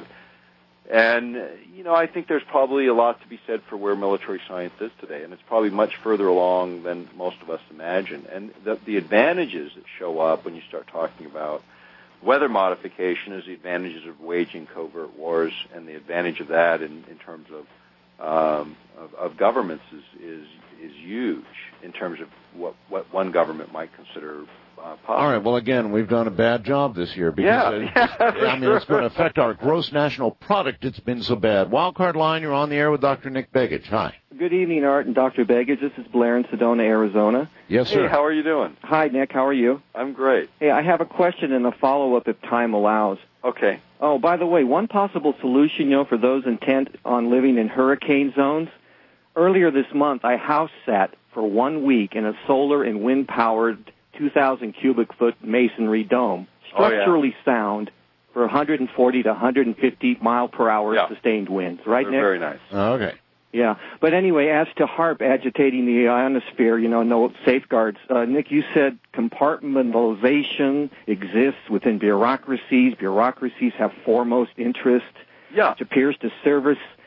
And, you know, I think there's probably a lot to be said for where military science is today, and it's probably much further along than most of us imagine. And the, the advantages that show up when you start talking about weather modification is the advantages of waging covert wars, and the advantage of that in, in terms of, um, of, of governments is, is, is huge in terms of what, what one government might consider Uh, All right. Well, again, we've done a bad job this year because yeah, it, yeah, I mean sure. it's going to affect our gross national product. It's been so bad. Wildcard Line, you're on the air with Doctor Nick Begich. Hi. Good evening, Art and Doctor Begich. This is Blair in Sedona, Arizona. Yes, sir. Hey, how are you doing? Hi, Nick. How are you? I'm great. Hey, I have a question and a follow-up if time allows. Okay. Oh, by the way, one possible solution, you know, for those intent on living in hurricane zones. Earlier this month, I house sat for one week in a solar and wind-powered two thousand cubic foot masonry dome, structurally oh, yeah. sound for one hundred forty to one hundred fifty mile per hour yeah. sustained winds. Right, They're Nick? Very nice. Oh, okay. Yeah. But anyway, as to HAARP agitating the ionosphere, you know, no safeguards. Uh, Nick, you said compartmentalization exists within bureaucracies. Bureaucracies have foremost interest, yeah. which appears to service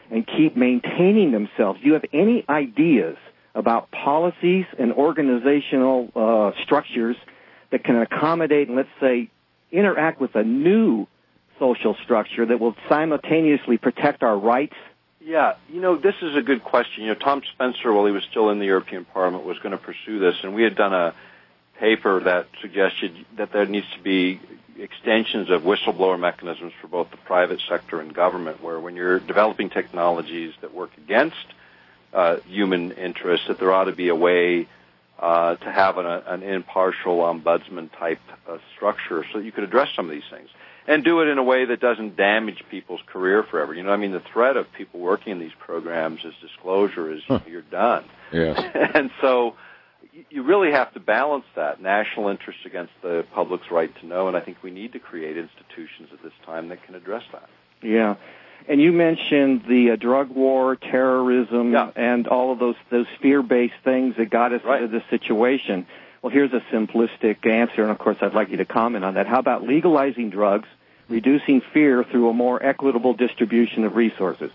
and keep maintaining themselves. Do you have any ideas about policies and organizational uh, structures that can accommodate and, let's say, interact with a new social structure that will simultaneously protect our rights? Yeah, you know, this is a good question. You know, Tom Spencer, while he was still in the European Parliament, was going to pursue this, and we had done a paper that suggested that there needs to be extensions of whistleblower mechanisms for both the private sector and government, where when you're developing technologies that work against uh, human interests, that there ought to be a way uh, to have an, an impartial ombudsman-type uh, structure so that you could address some of these things. And do it in a way that doesn't damage people's career forever. You know, I mean, the threat of people working in these programs is disclosure is huh. you're done. Yes. And so you really have to balance that, national interest against the public's right to know, and I think we need to create institutions at this time that can address that. Yeah. And you mentioned the uh, drug war, terrorism, yeah. and all of those, those fear-based things that got us right. into this situation. Well, here's a simplistic answer, and of course I'd like you to comment on that. How about legalizing drugs, reducing fear through a more equitable distribution of resources?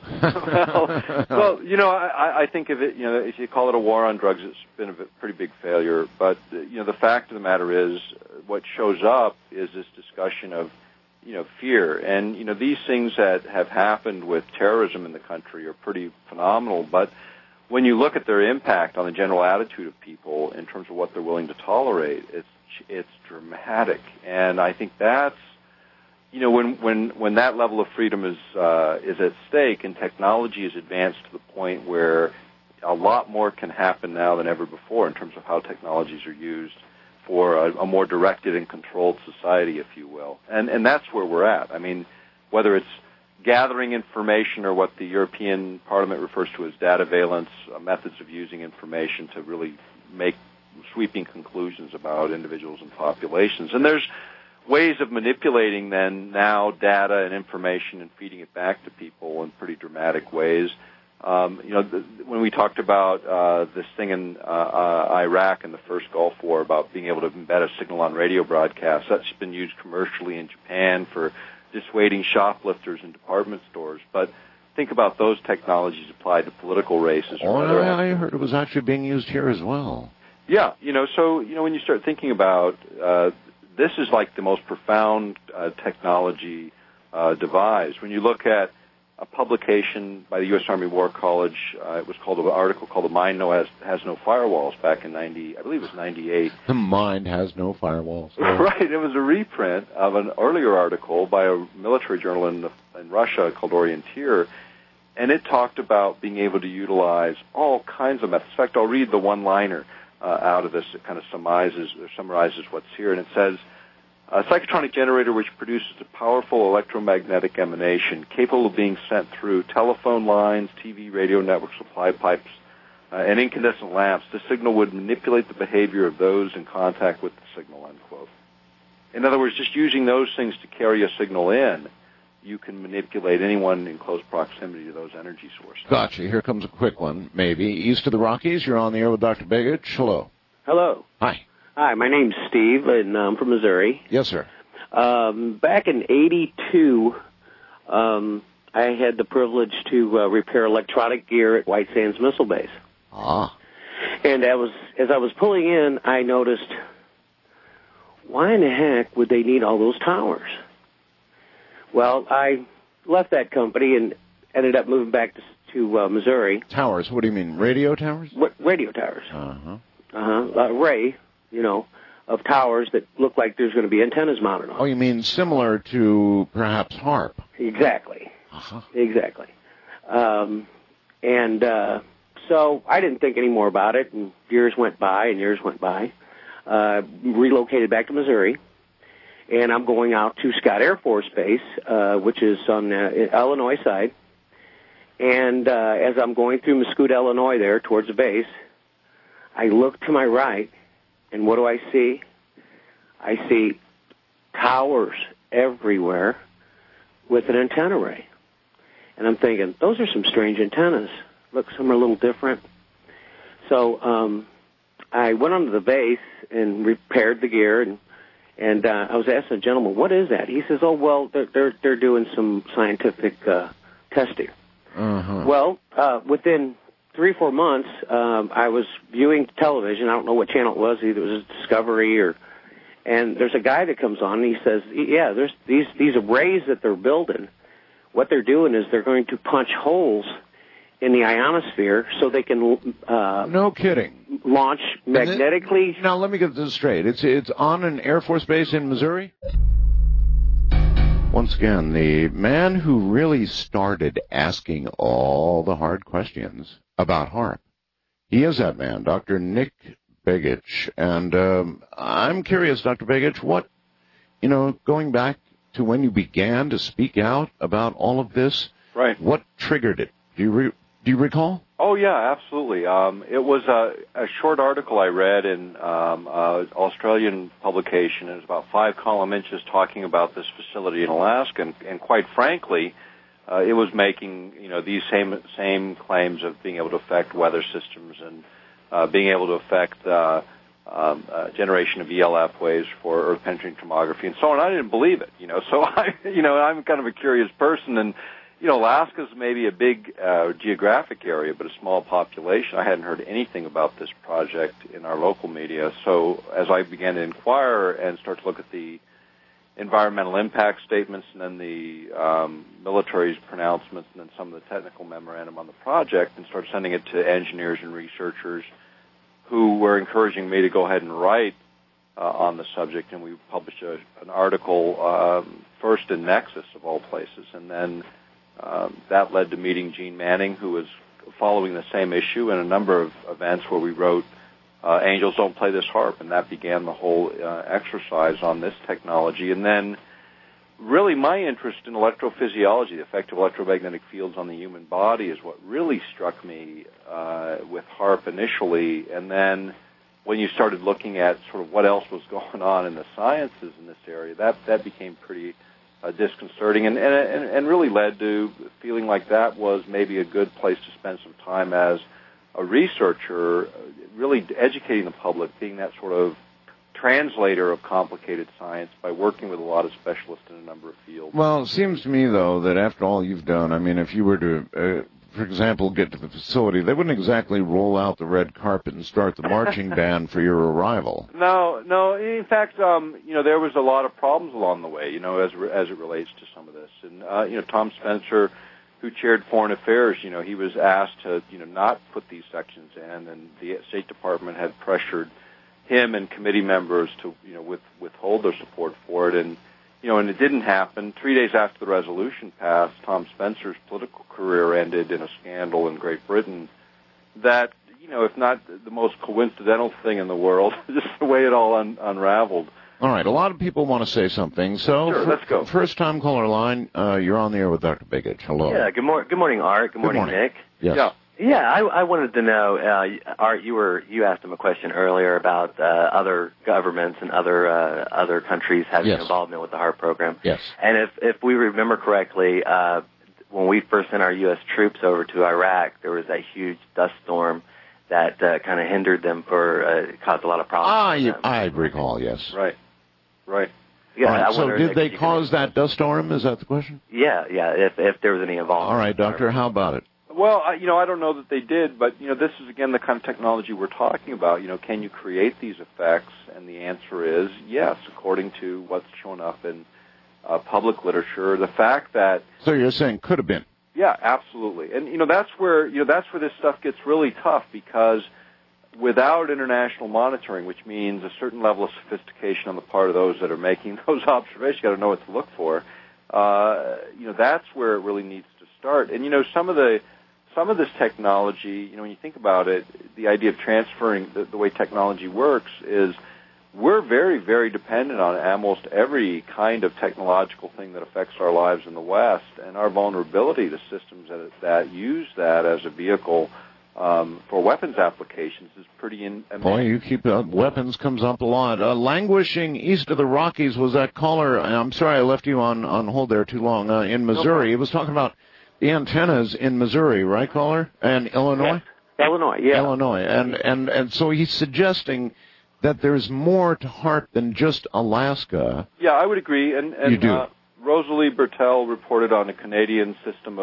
well, well, you know, I, I think of it, you know, if you call it a war on drugs, it's been a pretty big failure. But, you know, the fact of the matter is what shows up is this discussion of, you know, fear. And, you know, these things that have happened with terrorism in the country are pretty phenomenal. But when you look at their impact on the general attitude of people in terms of what they're willing to tolerate, it's it's dramatic. And I think that's, you know, when, when, when that level of freedom is uh, is at stake and technology is advanced to the point where a lot more can happen now than ever before in terms of how technologies are used for a, a more directed and controlled society, if you will. And and that's where we're at. I mean, whether it's gathering information or what the European Parliament refers to as data valence, uh, methods of using information to really make sweeping conclusions about individuals and populations. And there's ways of manipulating then now data and information and feeding it back to people in pretty dramatic ways. Um, you know, the, when we talked about uh, this thing in uh, uh, Iraq in the first Gulf War about being able to embed a signal on radio broadcasts, that's been used commercially in Japan for dissuading shoplifters in department stores. But think about those technologies applied to political races. Oh, or I, I heard it was actually being used here as well. Yeah, you know, so, you know, when you start thinking about uh, this is like the most profound uh, technology uh, devised. When you look at a publication by the U S Army War College, uh, it was called an article called "The Mind No has, has No Firewalls" back in ninety, I believe it was ninety-eight. The mind has no firewalls. Right, it was a reprint of an earlier article by a military journal in, the, in Russia called Orienteer, and it talked about being able to utilize all kinds of methods. In fact, I'll read the one-liner uh, out of this. It kind of summarizes, or summarizes what's here, and it says, a psychotronic generator which produces a powerful electromagnetic emanation capable of being sent through telephone lines, T V, radio network supply pipes, uh, and incandescent lamps. The signal would manipulate the behavior of those in contact with the signal, unquote. In other words, just using those things to carry a signal in, you can manipulate anyone in close proximity to those energy sources. Gotcha. Here comes a quick one, maybe. East of the Rockies, you're on the air with Doctor Begich. Hello. Hello. Hi. Hi, my name's Steve, and I'm from Missouri. Yes, sir. Um, back in eighty-two, um, I had the privilege to uh, repair electronic gear at White Sands Missile Base. Ah. And I was, as I was pulling in, I noticed, why in the heck would they need all those towers? Well, I left that company and ended up moving back to, to uh, Missouri. Towers? What do you mean, radio towers? What, radio towers. Uh-huh. Uh-huh. Uh, Ray. You know, of towers that look like there's going to be antennas mounted on. Oh, you mean similar to perhaps HAARP? Exactly. Uh-huh. Exactly. Um, and uh, so I didn't think any more about it, and years went by and years went by. Uh, relocated back to Missouri, and I'm going out to Scott Air Force Base, uh, which is on the Illinois side. And uh, as I'm going through Mascoutah, Illinois there towards the base, I look to my right, and what do I see? I see towers everywhere with an antenna array. And I'm thinking, those are some strange antennas. Look, some are a little different. So um, I went onto the base and repaired the gear, and and uh, I was asking the gentleman, what is that? He says, oh, well, they're they're, they're doing some scientific uh, testing. Uh-huh. Well, uh, within three or four months, um, I was viewing television. I don't know what channel it was. Either it was Discovery or, and there's a guy that comes on and he says, yeah, there's these, these arrays that they're building. What they're doing is they're going to punch holes in the ionosphere so they can uh, no kidding launch magnetically. Then, now let me get this straight. It's it's on an Air Force base in Missouri. Once again, the man who really started asking all the hard questions about HAARP. He is that man, Doctor Nick Begich, and um, I'm curious, Doctor Begich, what you know, going back to when you began to speak out about all of this, right? What triggered it? Do you re- do you recall? Oh yeah, absolutely. Um, it was a, a short article I read in um, uh, Australian publication. It was about five column inches talking about this facility in Alaska, and, and quite frankly, uh, it was making you know these same same claims of being able to affect weather systems and uh, being able to affect uh, um, uh, generation of E L F waves for earth penetrating tomography and so on. I didn't believe it, you know. So I, you know, I'm kind of a curious person and. You know, Alaska's maybe a big uh, geographic area, but a small population. I hadn't heard anything about this project in our local media. So as I began to inquire and start to look at the environmental impact statements and then the um, military's pronouncements and then some of the technical memorandum on the project and start sending it to engineers and researchers who were encouraging me to go ahead and write uh, on the subject. And we published a, an article um, first in Nexus, of all places, and then Um, that led to meeting Gene Manning, who was following the same issue, and a number of events where we wrote uh, Angels Don't Play This HAARP, and that began the whole uh, exercise on this technology. And then really my interest in electrophysiology, the effect of electromagnetic fields on the human body, is what really struck me uh, with HAARP initially. And then when you started looking at sort of what else was going on in the sciences in this area, that, that became pretty Uh, disconcerting, and, and and really led to feeling like that was maybe a good place to spend some time as a researcher, really educating the public, being that sort of translator of complicated science by working with a lot of specialists in a number of fields. Well, it seems to me, though, that after all you've done, I mean, if you were to, uh, for example, get to the facility, they wouldn't exactly roll out the red carpet and start the marching band for your arrival. No, no. In fact, um, you know, there was a lot of problems along the way, you know, as as it relates to some of this. And, uh, you know, Tom Spencer, who chaired Foreign Affairs, you know, he was asked to, you know, not put these sections in, and the State Department had pressured him and committee members to, you know, with, withhold their support for it. And, you know, and it didn't happen. Three days after the resolution passed, Tom Spencer's political career ended in a scandal in Great Britain that, you know, if not the most coincidental thing in the world, just the way it all un- unraveled. All right, a lot of people want to say something, so sure, for, let's go. First-time caller line, uh, you're on the air with Doctor Begich. Hello. Yeah, good, mor- good morning, Art. Good, good morning, morning, Nick. Yes. Yeah. Yeah, I, I wanted to know, uh, Art, you were you asked him a question earlier about uh, other governments and other uh, other countries having yes. involvement with the HAARP program. Yes. And if if we remember correctly, uh, when we first sent our U S troops over to Iraq, there was that huge dust storm that uh, kind of hindered them for uh, caused a lot of problems. Ah, you, I recall. Yes. Right. Right. Yeah. Right. I So wonder, did Nick, they if you cause can... that dust storm? Is that the question? Yeah, yeah. If if there was any involvement. All right, Doctor. How about it? Well, I, you know, I don't know that they did, but, you know, this is, again, the kind of technology we're talking about. You know, can you create these effects? And the answer is yes, according to what's shown up in uh, public literature. The fact that... So you're saying could have been? Yeah, absolutely. And, you know, that's where, you know, that's where this stuff gets really tough, because without international monitoring, which means a certain level of sophistication on the part of those that are making those observations, you got to know what to look for, uh, you know, that's where it really needs to start. And, you know, some of the... Some of this technology, you know, when you think about it, the idea of transferring the, the way technology works is we're very, very dependent on almost every kind of technological thing that affects our lives in the West, and our vulnerability to systems that, that use that as a vehicle um, for weapons applications is pretty in. Boy, you keep uh, weapons comes up a lot. Uh, languishing east of the Rockies was that caller. I'm sorry I left you on, on hold there too long. Uh, in Missouri, he was talking about the antennas in Missouri, right, caller? And Illinois? Yeah. Illinois, yeah. Illinois. And, and, and so he's suggesting that there's more to HAARP than just Alaska. Yeah, I would agree. And, and you do. Uh, Rosalie Bertel reported on a Canadian system of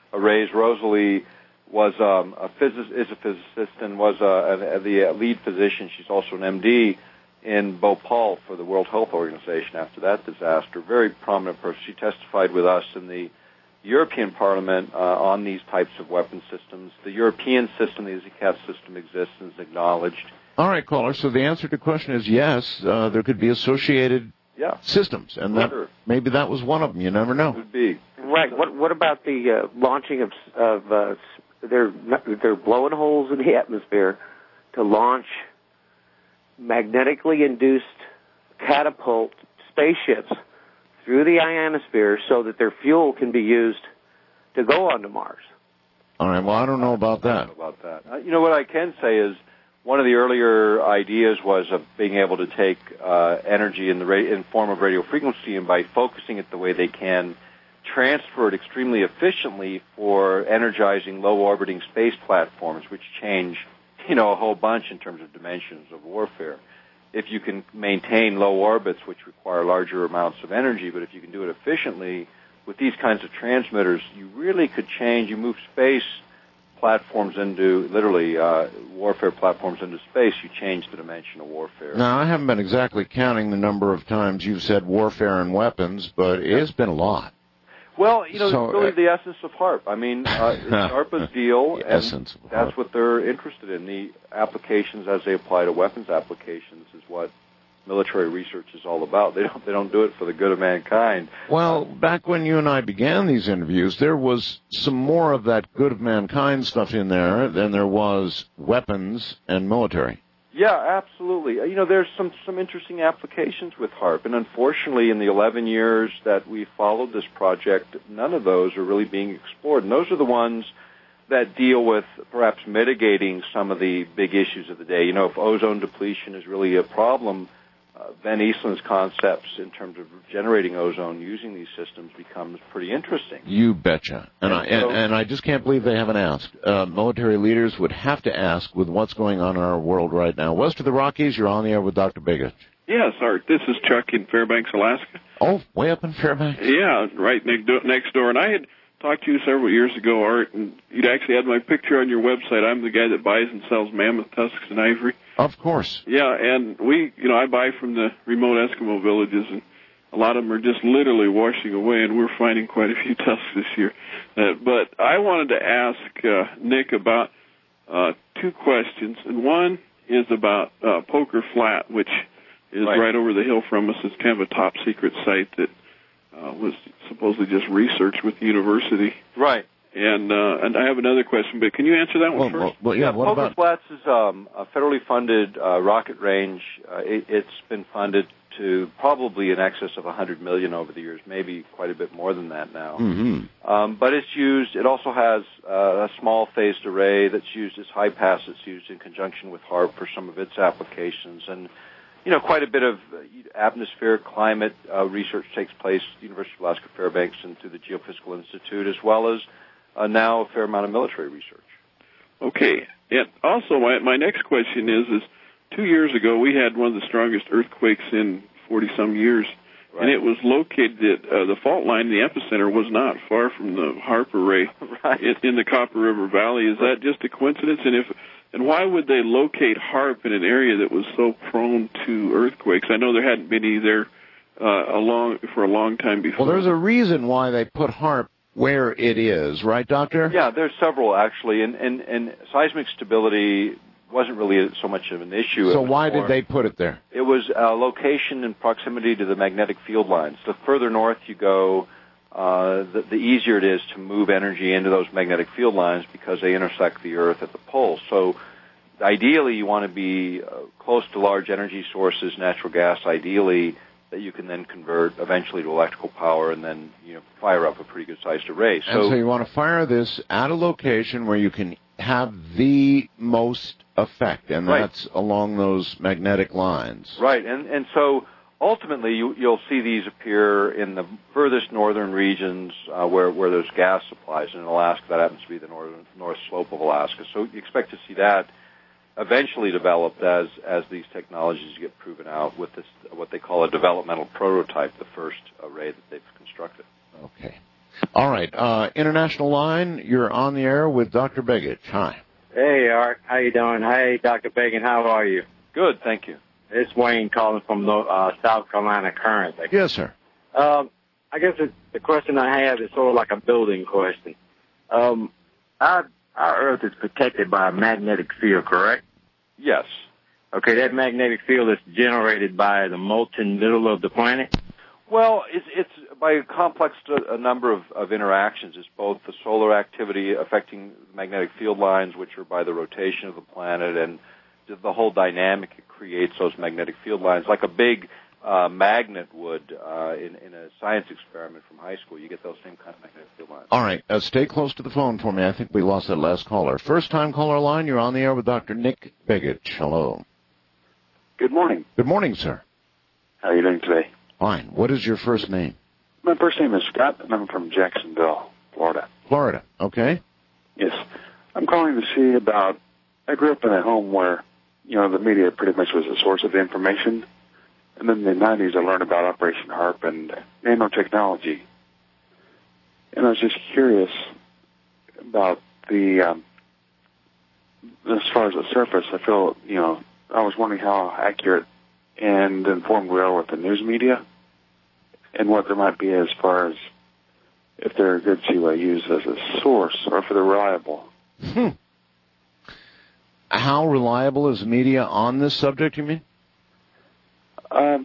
arrays. Rosalie was um, a physicist, is a physicist, and was uh, a, the lead physician. She's also an M D in Bhopal for the World Health Organization after that disaster. Very prominent person. She testified with us in the European Parliament uh, on these types of weapon systems. The European system, the EasyCat system, exists and is acknowledged. All right, caller. So the answer to the question is yes, uh, there could be associated yeah. systems, and that, sure. maybe that was one of them. You never know. Could be. Right. What What about the uh, launching of of uh, they're they're blowing holes in the atmosphere to launch magnetically induced catapult spaceships through the ionosphere so that their fuel can be used to go onto Mars? All right. Well, I don't know about that. I don't know about that. Uh, you know what I can say is one of the earlier ideas was of being able to take uh, energy in the ra- in form of radio frequency, and by focusing it the way they can, transfer it extremely efficiently for energizing low-orbiting space platforms, which change, you know, a whole bunch in terms of dimensions of warfare. If you can maintain low orbits, which require larger amounts of energy, but if you can do it efficiently with these kinds of transmitters, you really could change. You move space platforms into, literally, uh, warfare platforms into space, you change the dimension of warfare. Now, I haven't been exactly counting the number of times you've said warfare and weapons, but it's been a lot. Well, you know, So, it's really uh, the essence of HAARP. I mean, uh, it's DARPA's deal, the and essence of that's HAARP. what they're interested in. The applications as they apply to weapons applications is what military research is all about. They don't they don't do it for the good of mankind. Well, back when you and I began these interviews, there was some more of that good of mankind stuff in there than there was weapons and military. Yeah, absolutely. You know, there's some, some interesting applications with HAARP, and unfortunately in the eleven years that we followed this project, none of those are really being explored. And those are the ones that deal with perhaps mitigating some of the big issues of the day. You know, if ozone depletion is really a problem, uh, Ben Eastland's concepts in terms of generating ozone using these systems becomes pretty interesting. You betcha. And, And I, and, so- and I just can't believe they haven't asked. Uh, military leaders would have to ask with what's going on in our world right now. West of the Rockies, you're on the air with Doctor Begich. Yes, Art. This is Chuck in Fairbanks, Alaska. Oh, way up in Fairbanks? Yeah, right next do- next door. And I had talked to you several years ago, Art, and you'd actually had my picture on your website. I'm the guy that buys and sells mammoth tusks and ivory. Of course. Yeah, and we, you know, I buy from the remote Eskimo villages, and a lot of them are just literally washing away, and we're finding quite a few tusks this year. Uh, but I wanted to ask uh, Nick about uh, two questions, and one is about uh, Poker Flat, which is Right. right over the hill from us. It's kind of a top-secret site that uh, was supposedly just researched with the university. Right. And uh, and I have another question, but can you answer that one Well, first? well, well, yeah, Yeah, what Poker about... Flats is um, a federally funded uh, rocket range. Uh, it, it's been funded to probably in excess of one hundred million dollars over the years, maybe quite a bit more than that now. Mm-hmm. Um, but it's used, it also has uh, a small phased array that's used as high pass. It's used in conjunction with HAARP for some of its applications. And, you know, quite a bit of uh, atmospheric climate uh, research takes place at the University of Alaska Fairbanks and through the Geophysical Institute, as well as uh, now a fair amount of military research. Okay. And also, my my next question is: is two years ago we had one of the strongest earthquakes in forty some years, Right. and it was located at uh, the fault line. The epicenter was not far from the HAARP array Right. in, in the Copper River Valley. Is that just a coincidence? And if and why would they locate HAARP in an area that was so prone to earthquakes? I know there hadn't been any there uh, a long for a long time before. Well, there's a reason why they put HAARP where it is, right, Doctor? Yeah, there's several actually, and, and, and seismic stability wasn't really so much of an issue. So It was why more- did they put it there? It was uh, location and proximity to the magnetic field lines. The further north you go, uh, the, the easier it is to move energy into those magnetic field lines because they intersect the Earth at the poles. So ideally you want to be uh, close to large energy sources, natural gas ideally, that you can then convert eventually to electrical power and then, you know, fire up a pretty good-sized array. And so you want to fire this at a location where you can have the most effect, and Right. that's along those magnetic lines. Right, and and so ultimately you, you'll see these appear in the furthest northern regions uh, where where there's gas supplies. And in Alaska, that happens to be the northern north slope of Alaska. So you expect to see that eventually developed as as these technologies get proven out with this what they call a developmental prototype, the first array that they've constructed. Okay. All right. right. Uh, international line, you're on the air with Doctor Begich. Hi. Hey, Art. How you doing? Hey, Doctor Begich. How are you? Good, thank you. It's Wayne calling from uh, South Carolina currently. Yes, sir. Um, I guess the, the question I have is sort of like a building question. Um, our, our Earth is protected by a magnetic field, correct? Yes. Okay, that magnetic field is generated by the molten middle of the planet? Well, it's, it's by a complex a number of, of interactions. It's both the solar activity affecting magnetic field lines, which are by the rotation of the planet, and the whole dynamic it creates those magnetic field lines, like a big uh, magnet would uh, in, in a science experiment from high school. You get those same kind of magnetic field lines. All right. Uh, stay close to the phone for me. I think we lost that last caller. First-time caller line, you're on the air with Doctor Nick Begich. Hello. Good morning. Good morning, sir. How are you doing today? Fine. What is your first name? My first name is Scott, and I'm from Jacksonville, Florida. Florida. Okay. Yes. I'm calling to see about, I grew up in a home where, you know, the media pretty much was a source of information. And then in the nineties, I learned about Operation HARP and nanotechnology. And I was just curious about the, um, as far as the surface, I feel, you know, I was wondering how accurate and informed we are with the news media and what there might be as far as if they're good to uh, use as a source or if they're reliable. Hmm. How reliable is the media on this subject, you mean? Um,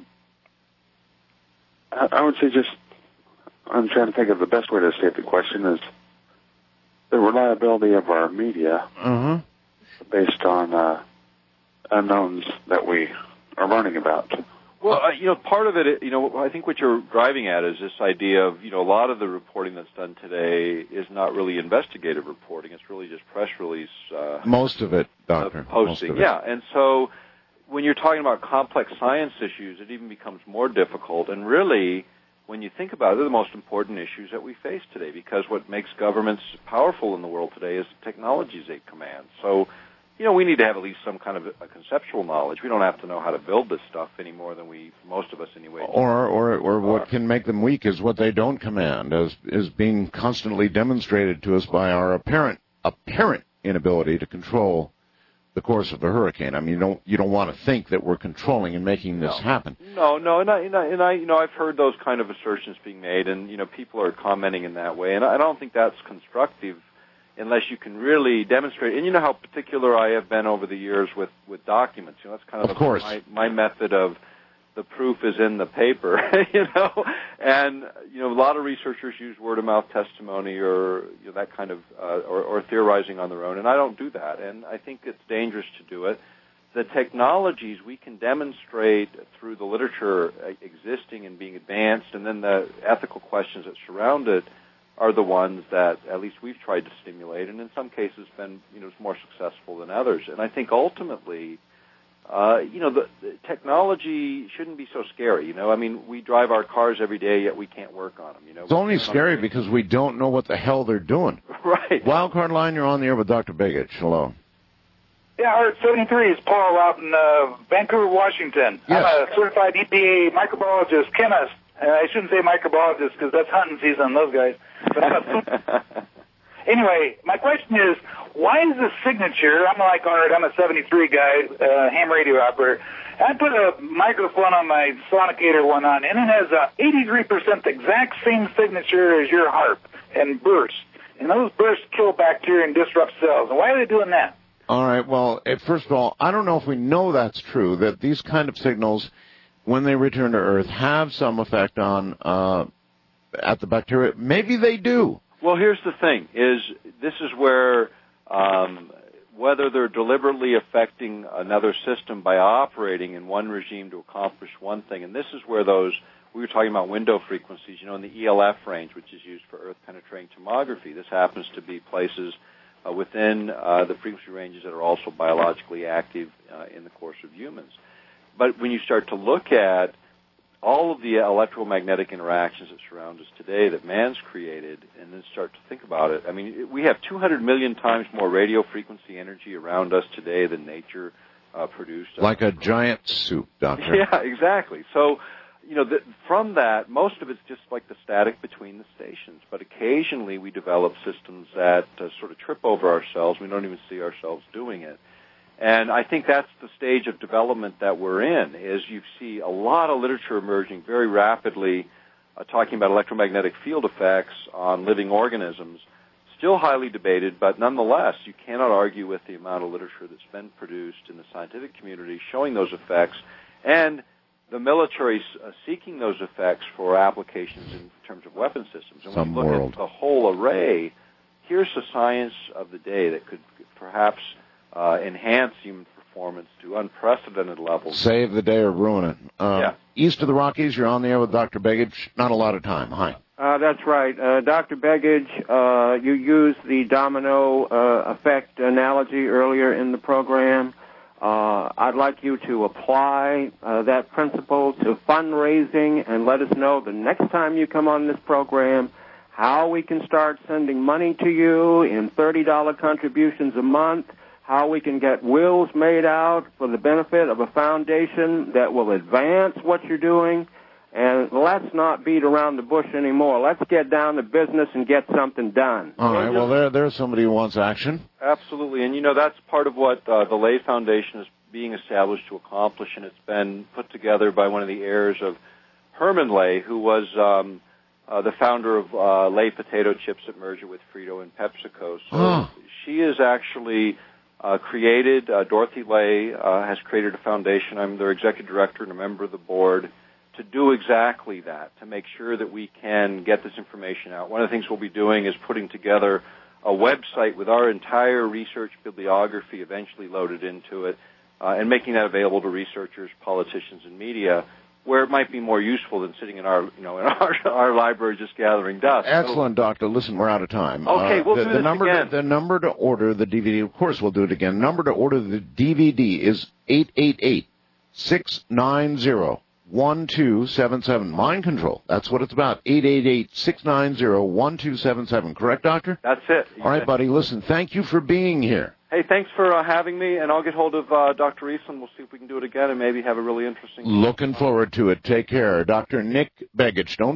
I, I would say just, I'm trying to think of the best way to state the question is the reliability of our media uh-huh. based on uh, unknowns that we are learning about. Well, uh, you know, part of it, you know, I think what you're driving at is this idea of, you know, a lot of the reporting that's done today is not really investigative reporting. It's really just press release. Uh, Most of it, Doctor. Uh, posting, Most of it. yeah. And so when you're talking about complex science issues, it even becomes more difficult. And really, when you think about it, they're the most important issues that we face today because what makes governments powerful in the world today is the technologies they command. So, you know, we need to have at least some kind of a conceptual knowledge. We don't have to know how to build this stuff any more than we, most of us anyway. Or, or, or what can make them weak is what they don't command, as is being constantly demonstrated to us by our apparent, apparent inability to control the course of the hurricane. I mean, you don't, you don't want to think that we're controlling and making this no. happen. No, no, and I, and I, and I, you know, I've heard those kind of assertions being made, and you know, people are commenting in that way, and I don't think that's constructive. Unless you can really demonstrate, and you know how particular I have been over the years with, with documents. You know, that's kind of, of course. my, my method of the proof is in the paper, you know. And, you know, a lot of researchers use word-of-mouth testimony or you know, that kind of, uh, or, or theorizing on their own, and I don't do that. And I think it's dangerous to do it. The technologies we can demonstrate through the literature existing and being advanced, and then the ethical questions that surround it, are the ones that at least we've tried to stimulate, and in some cases been, you know, more successful than others. And I think ultimately, uh, you know, the, the technology shouldn't be so scary. You know, I mean, we drive our cars every day, yet we can't work on them. You know, it's only scary because we don't know what the hell they're doing. Right. Wildcard line, you're on the air with Doctor Begich. Hello. Yeah, Art seventy-three is Paul out in uh, Vancouver, Washington. Yes. I'm a certified E P A microbiologist, chemist. Uh, I shouldn't say microbiologist because that's hunting season on those guys. But anyway, my question is, why is the signature, I'm like Art, I'm a seventy-three guy, uh, ham radio operator. I put a microphone on my Sonicator one on, and it has a eighty-three percent the exact same signature as your HARP and bursts. And those bursts kill bacteria and disrupt cells. And why are they doing that? All right, well, first of all, I don't know if we know that's true, that these kind of signals, when they return to Earth, have some effect on uh, at the bacteria. Maybe they do. Well, here's the thing: is this is where um, whether they're deliberately affecting another system by operating in one regime to accomplish one thing, and this is where those we were talking about window frequencies, you know, in the E L F range, which is used for Earth penetrating tomography. This happens to be places uh, within uh, the frequency ranges that are also biologically active uh, in the course of humans. But when you start to look at all of the electromagnetic interactions that surround us today that man's created, and then start to think about it, I mean, we have two hundred million times more radio frequency energy around us today than nature uh, produced. Like a giant soup, Doctor. Yeah, exactly. So, you know, the, from that, most of it's just like the static between the stations. But occasionally we develop systems that uh, sort of trip over ourselves. We don't even see ourselves doing it. And I think that's the stage of development that we're in, is you see a lot of literature emerging very rapidly uh, talking about electromagnetic field effects on living organisms. Still highly debated, but nonetheless, you cannot argue with the amount of literature that's been produced in the scientific community showing those effects, and the military uh, seeking those effects for applications in terms of weapon systems. And Some when you look world. at the whole array, here's the science of the day that could perhaps uh, enhance human performance to unprecedented levels. Save the day or ruin it. Uh, yeah. East of the Rockies, you're on the air with Doctor Begich. Not a lot of time. Hi. Uh, that's right. Uh, Doctor Begich, uh, you used the domino uh, effect analogy earlier in the program. Uh, I'd like you to apply uh, that principle to fundraising and let us know the next time you come on this program how we can start sending money to you in thirty dollars contributions a month, how we can get wills made out for the benefit of a foundation that will advance what you're doing. And let's not beat around the bush anymore. Let's get down to business and get something done. All right. Well, there, there's somebody who wants action. Absolutely. And, you know, that's part of what uh, the Lay Foundation is being established to accomplish, and it's been put together by one of the heirs of Herman Lay, who was um, uh, the founder of uh, Lay Potato Chips that merged with Frito and PepsiCo. So oh. she is actually uh, created, uh, Dorothy Lay uh, has created a foundation. I'm their executive director and a member of the board, to do exactly that, to make sure that we can get this information out. One of the things we'll be doing is putting together a website with our entire research bibliography eventually loaded into it, uh, and making that available to researchers, politicians, and media, where it might be more useful than sitting in our, you know, in our, our library just gathering dust. Excellent, so, Doctor. Listen, we're out of time. Okay, uh, we'll the, do the this number again. To, the number to order the D V D, of course we'll do it again. Number to order the D V D is eight eight eight, six nine zero, one two seven seven. Mind Control. That's what it's about. eight eight eight, six nine zero, one two seven seven. Correct, Doctor? That's it. All right, buddy. Listen, thank you for being here. Hey, thanks for uh, having me, and I'll get hold of uh, Doctor Eastland. We'll see if we can do it again and maybe have a really interesting... Looking forward to it. Take care. Doctor Nick Begich. Don't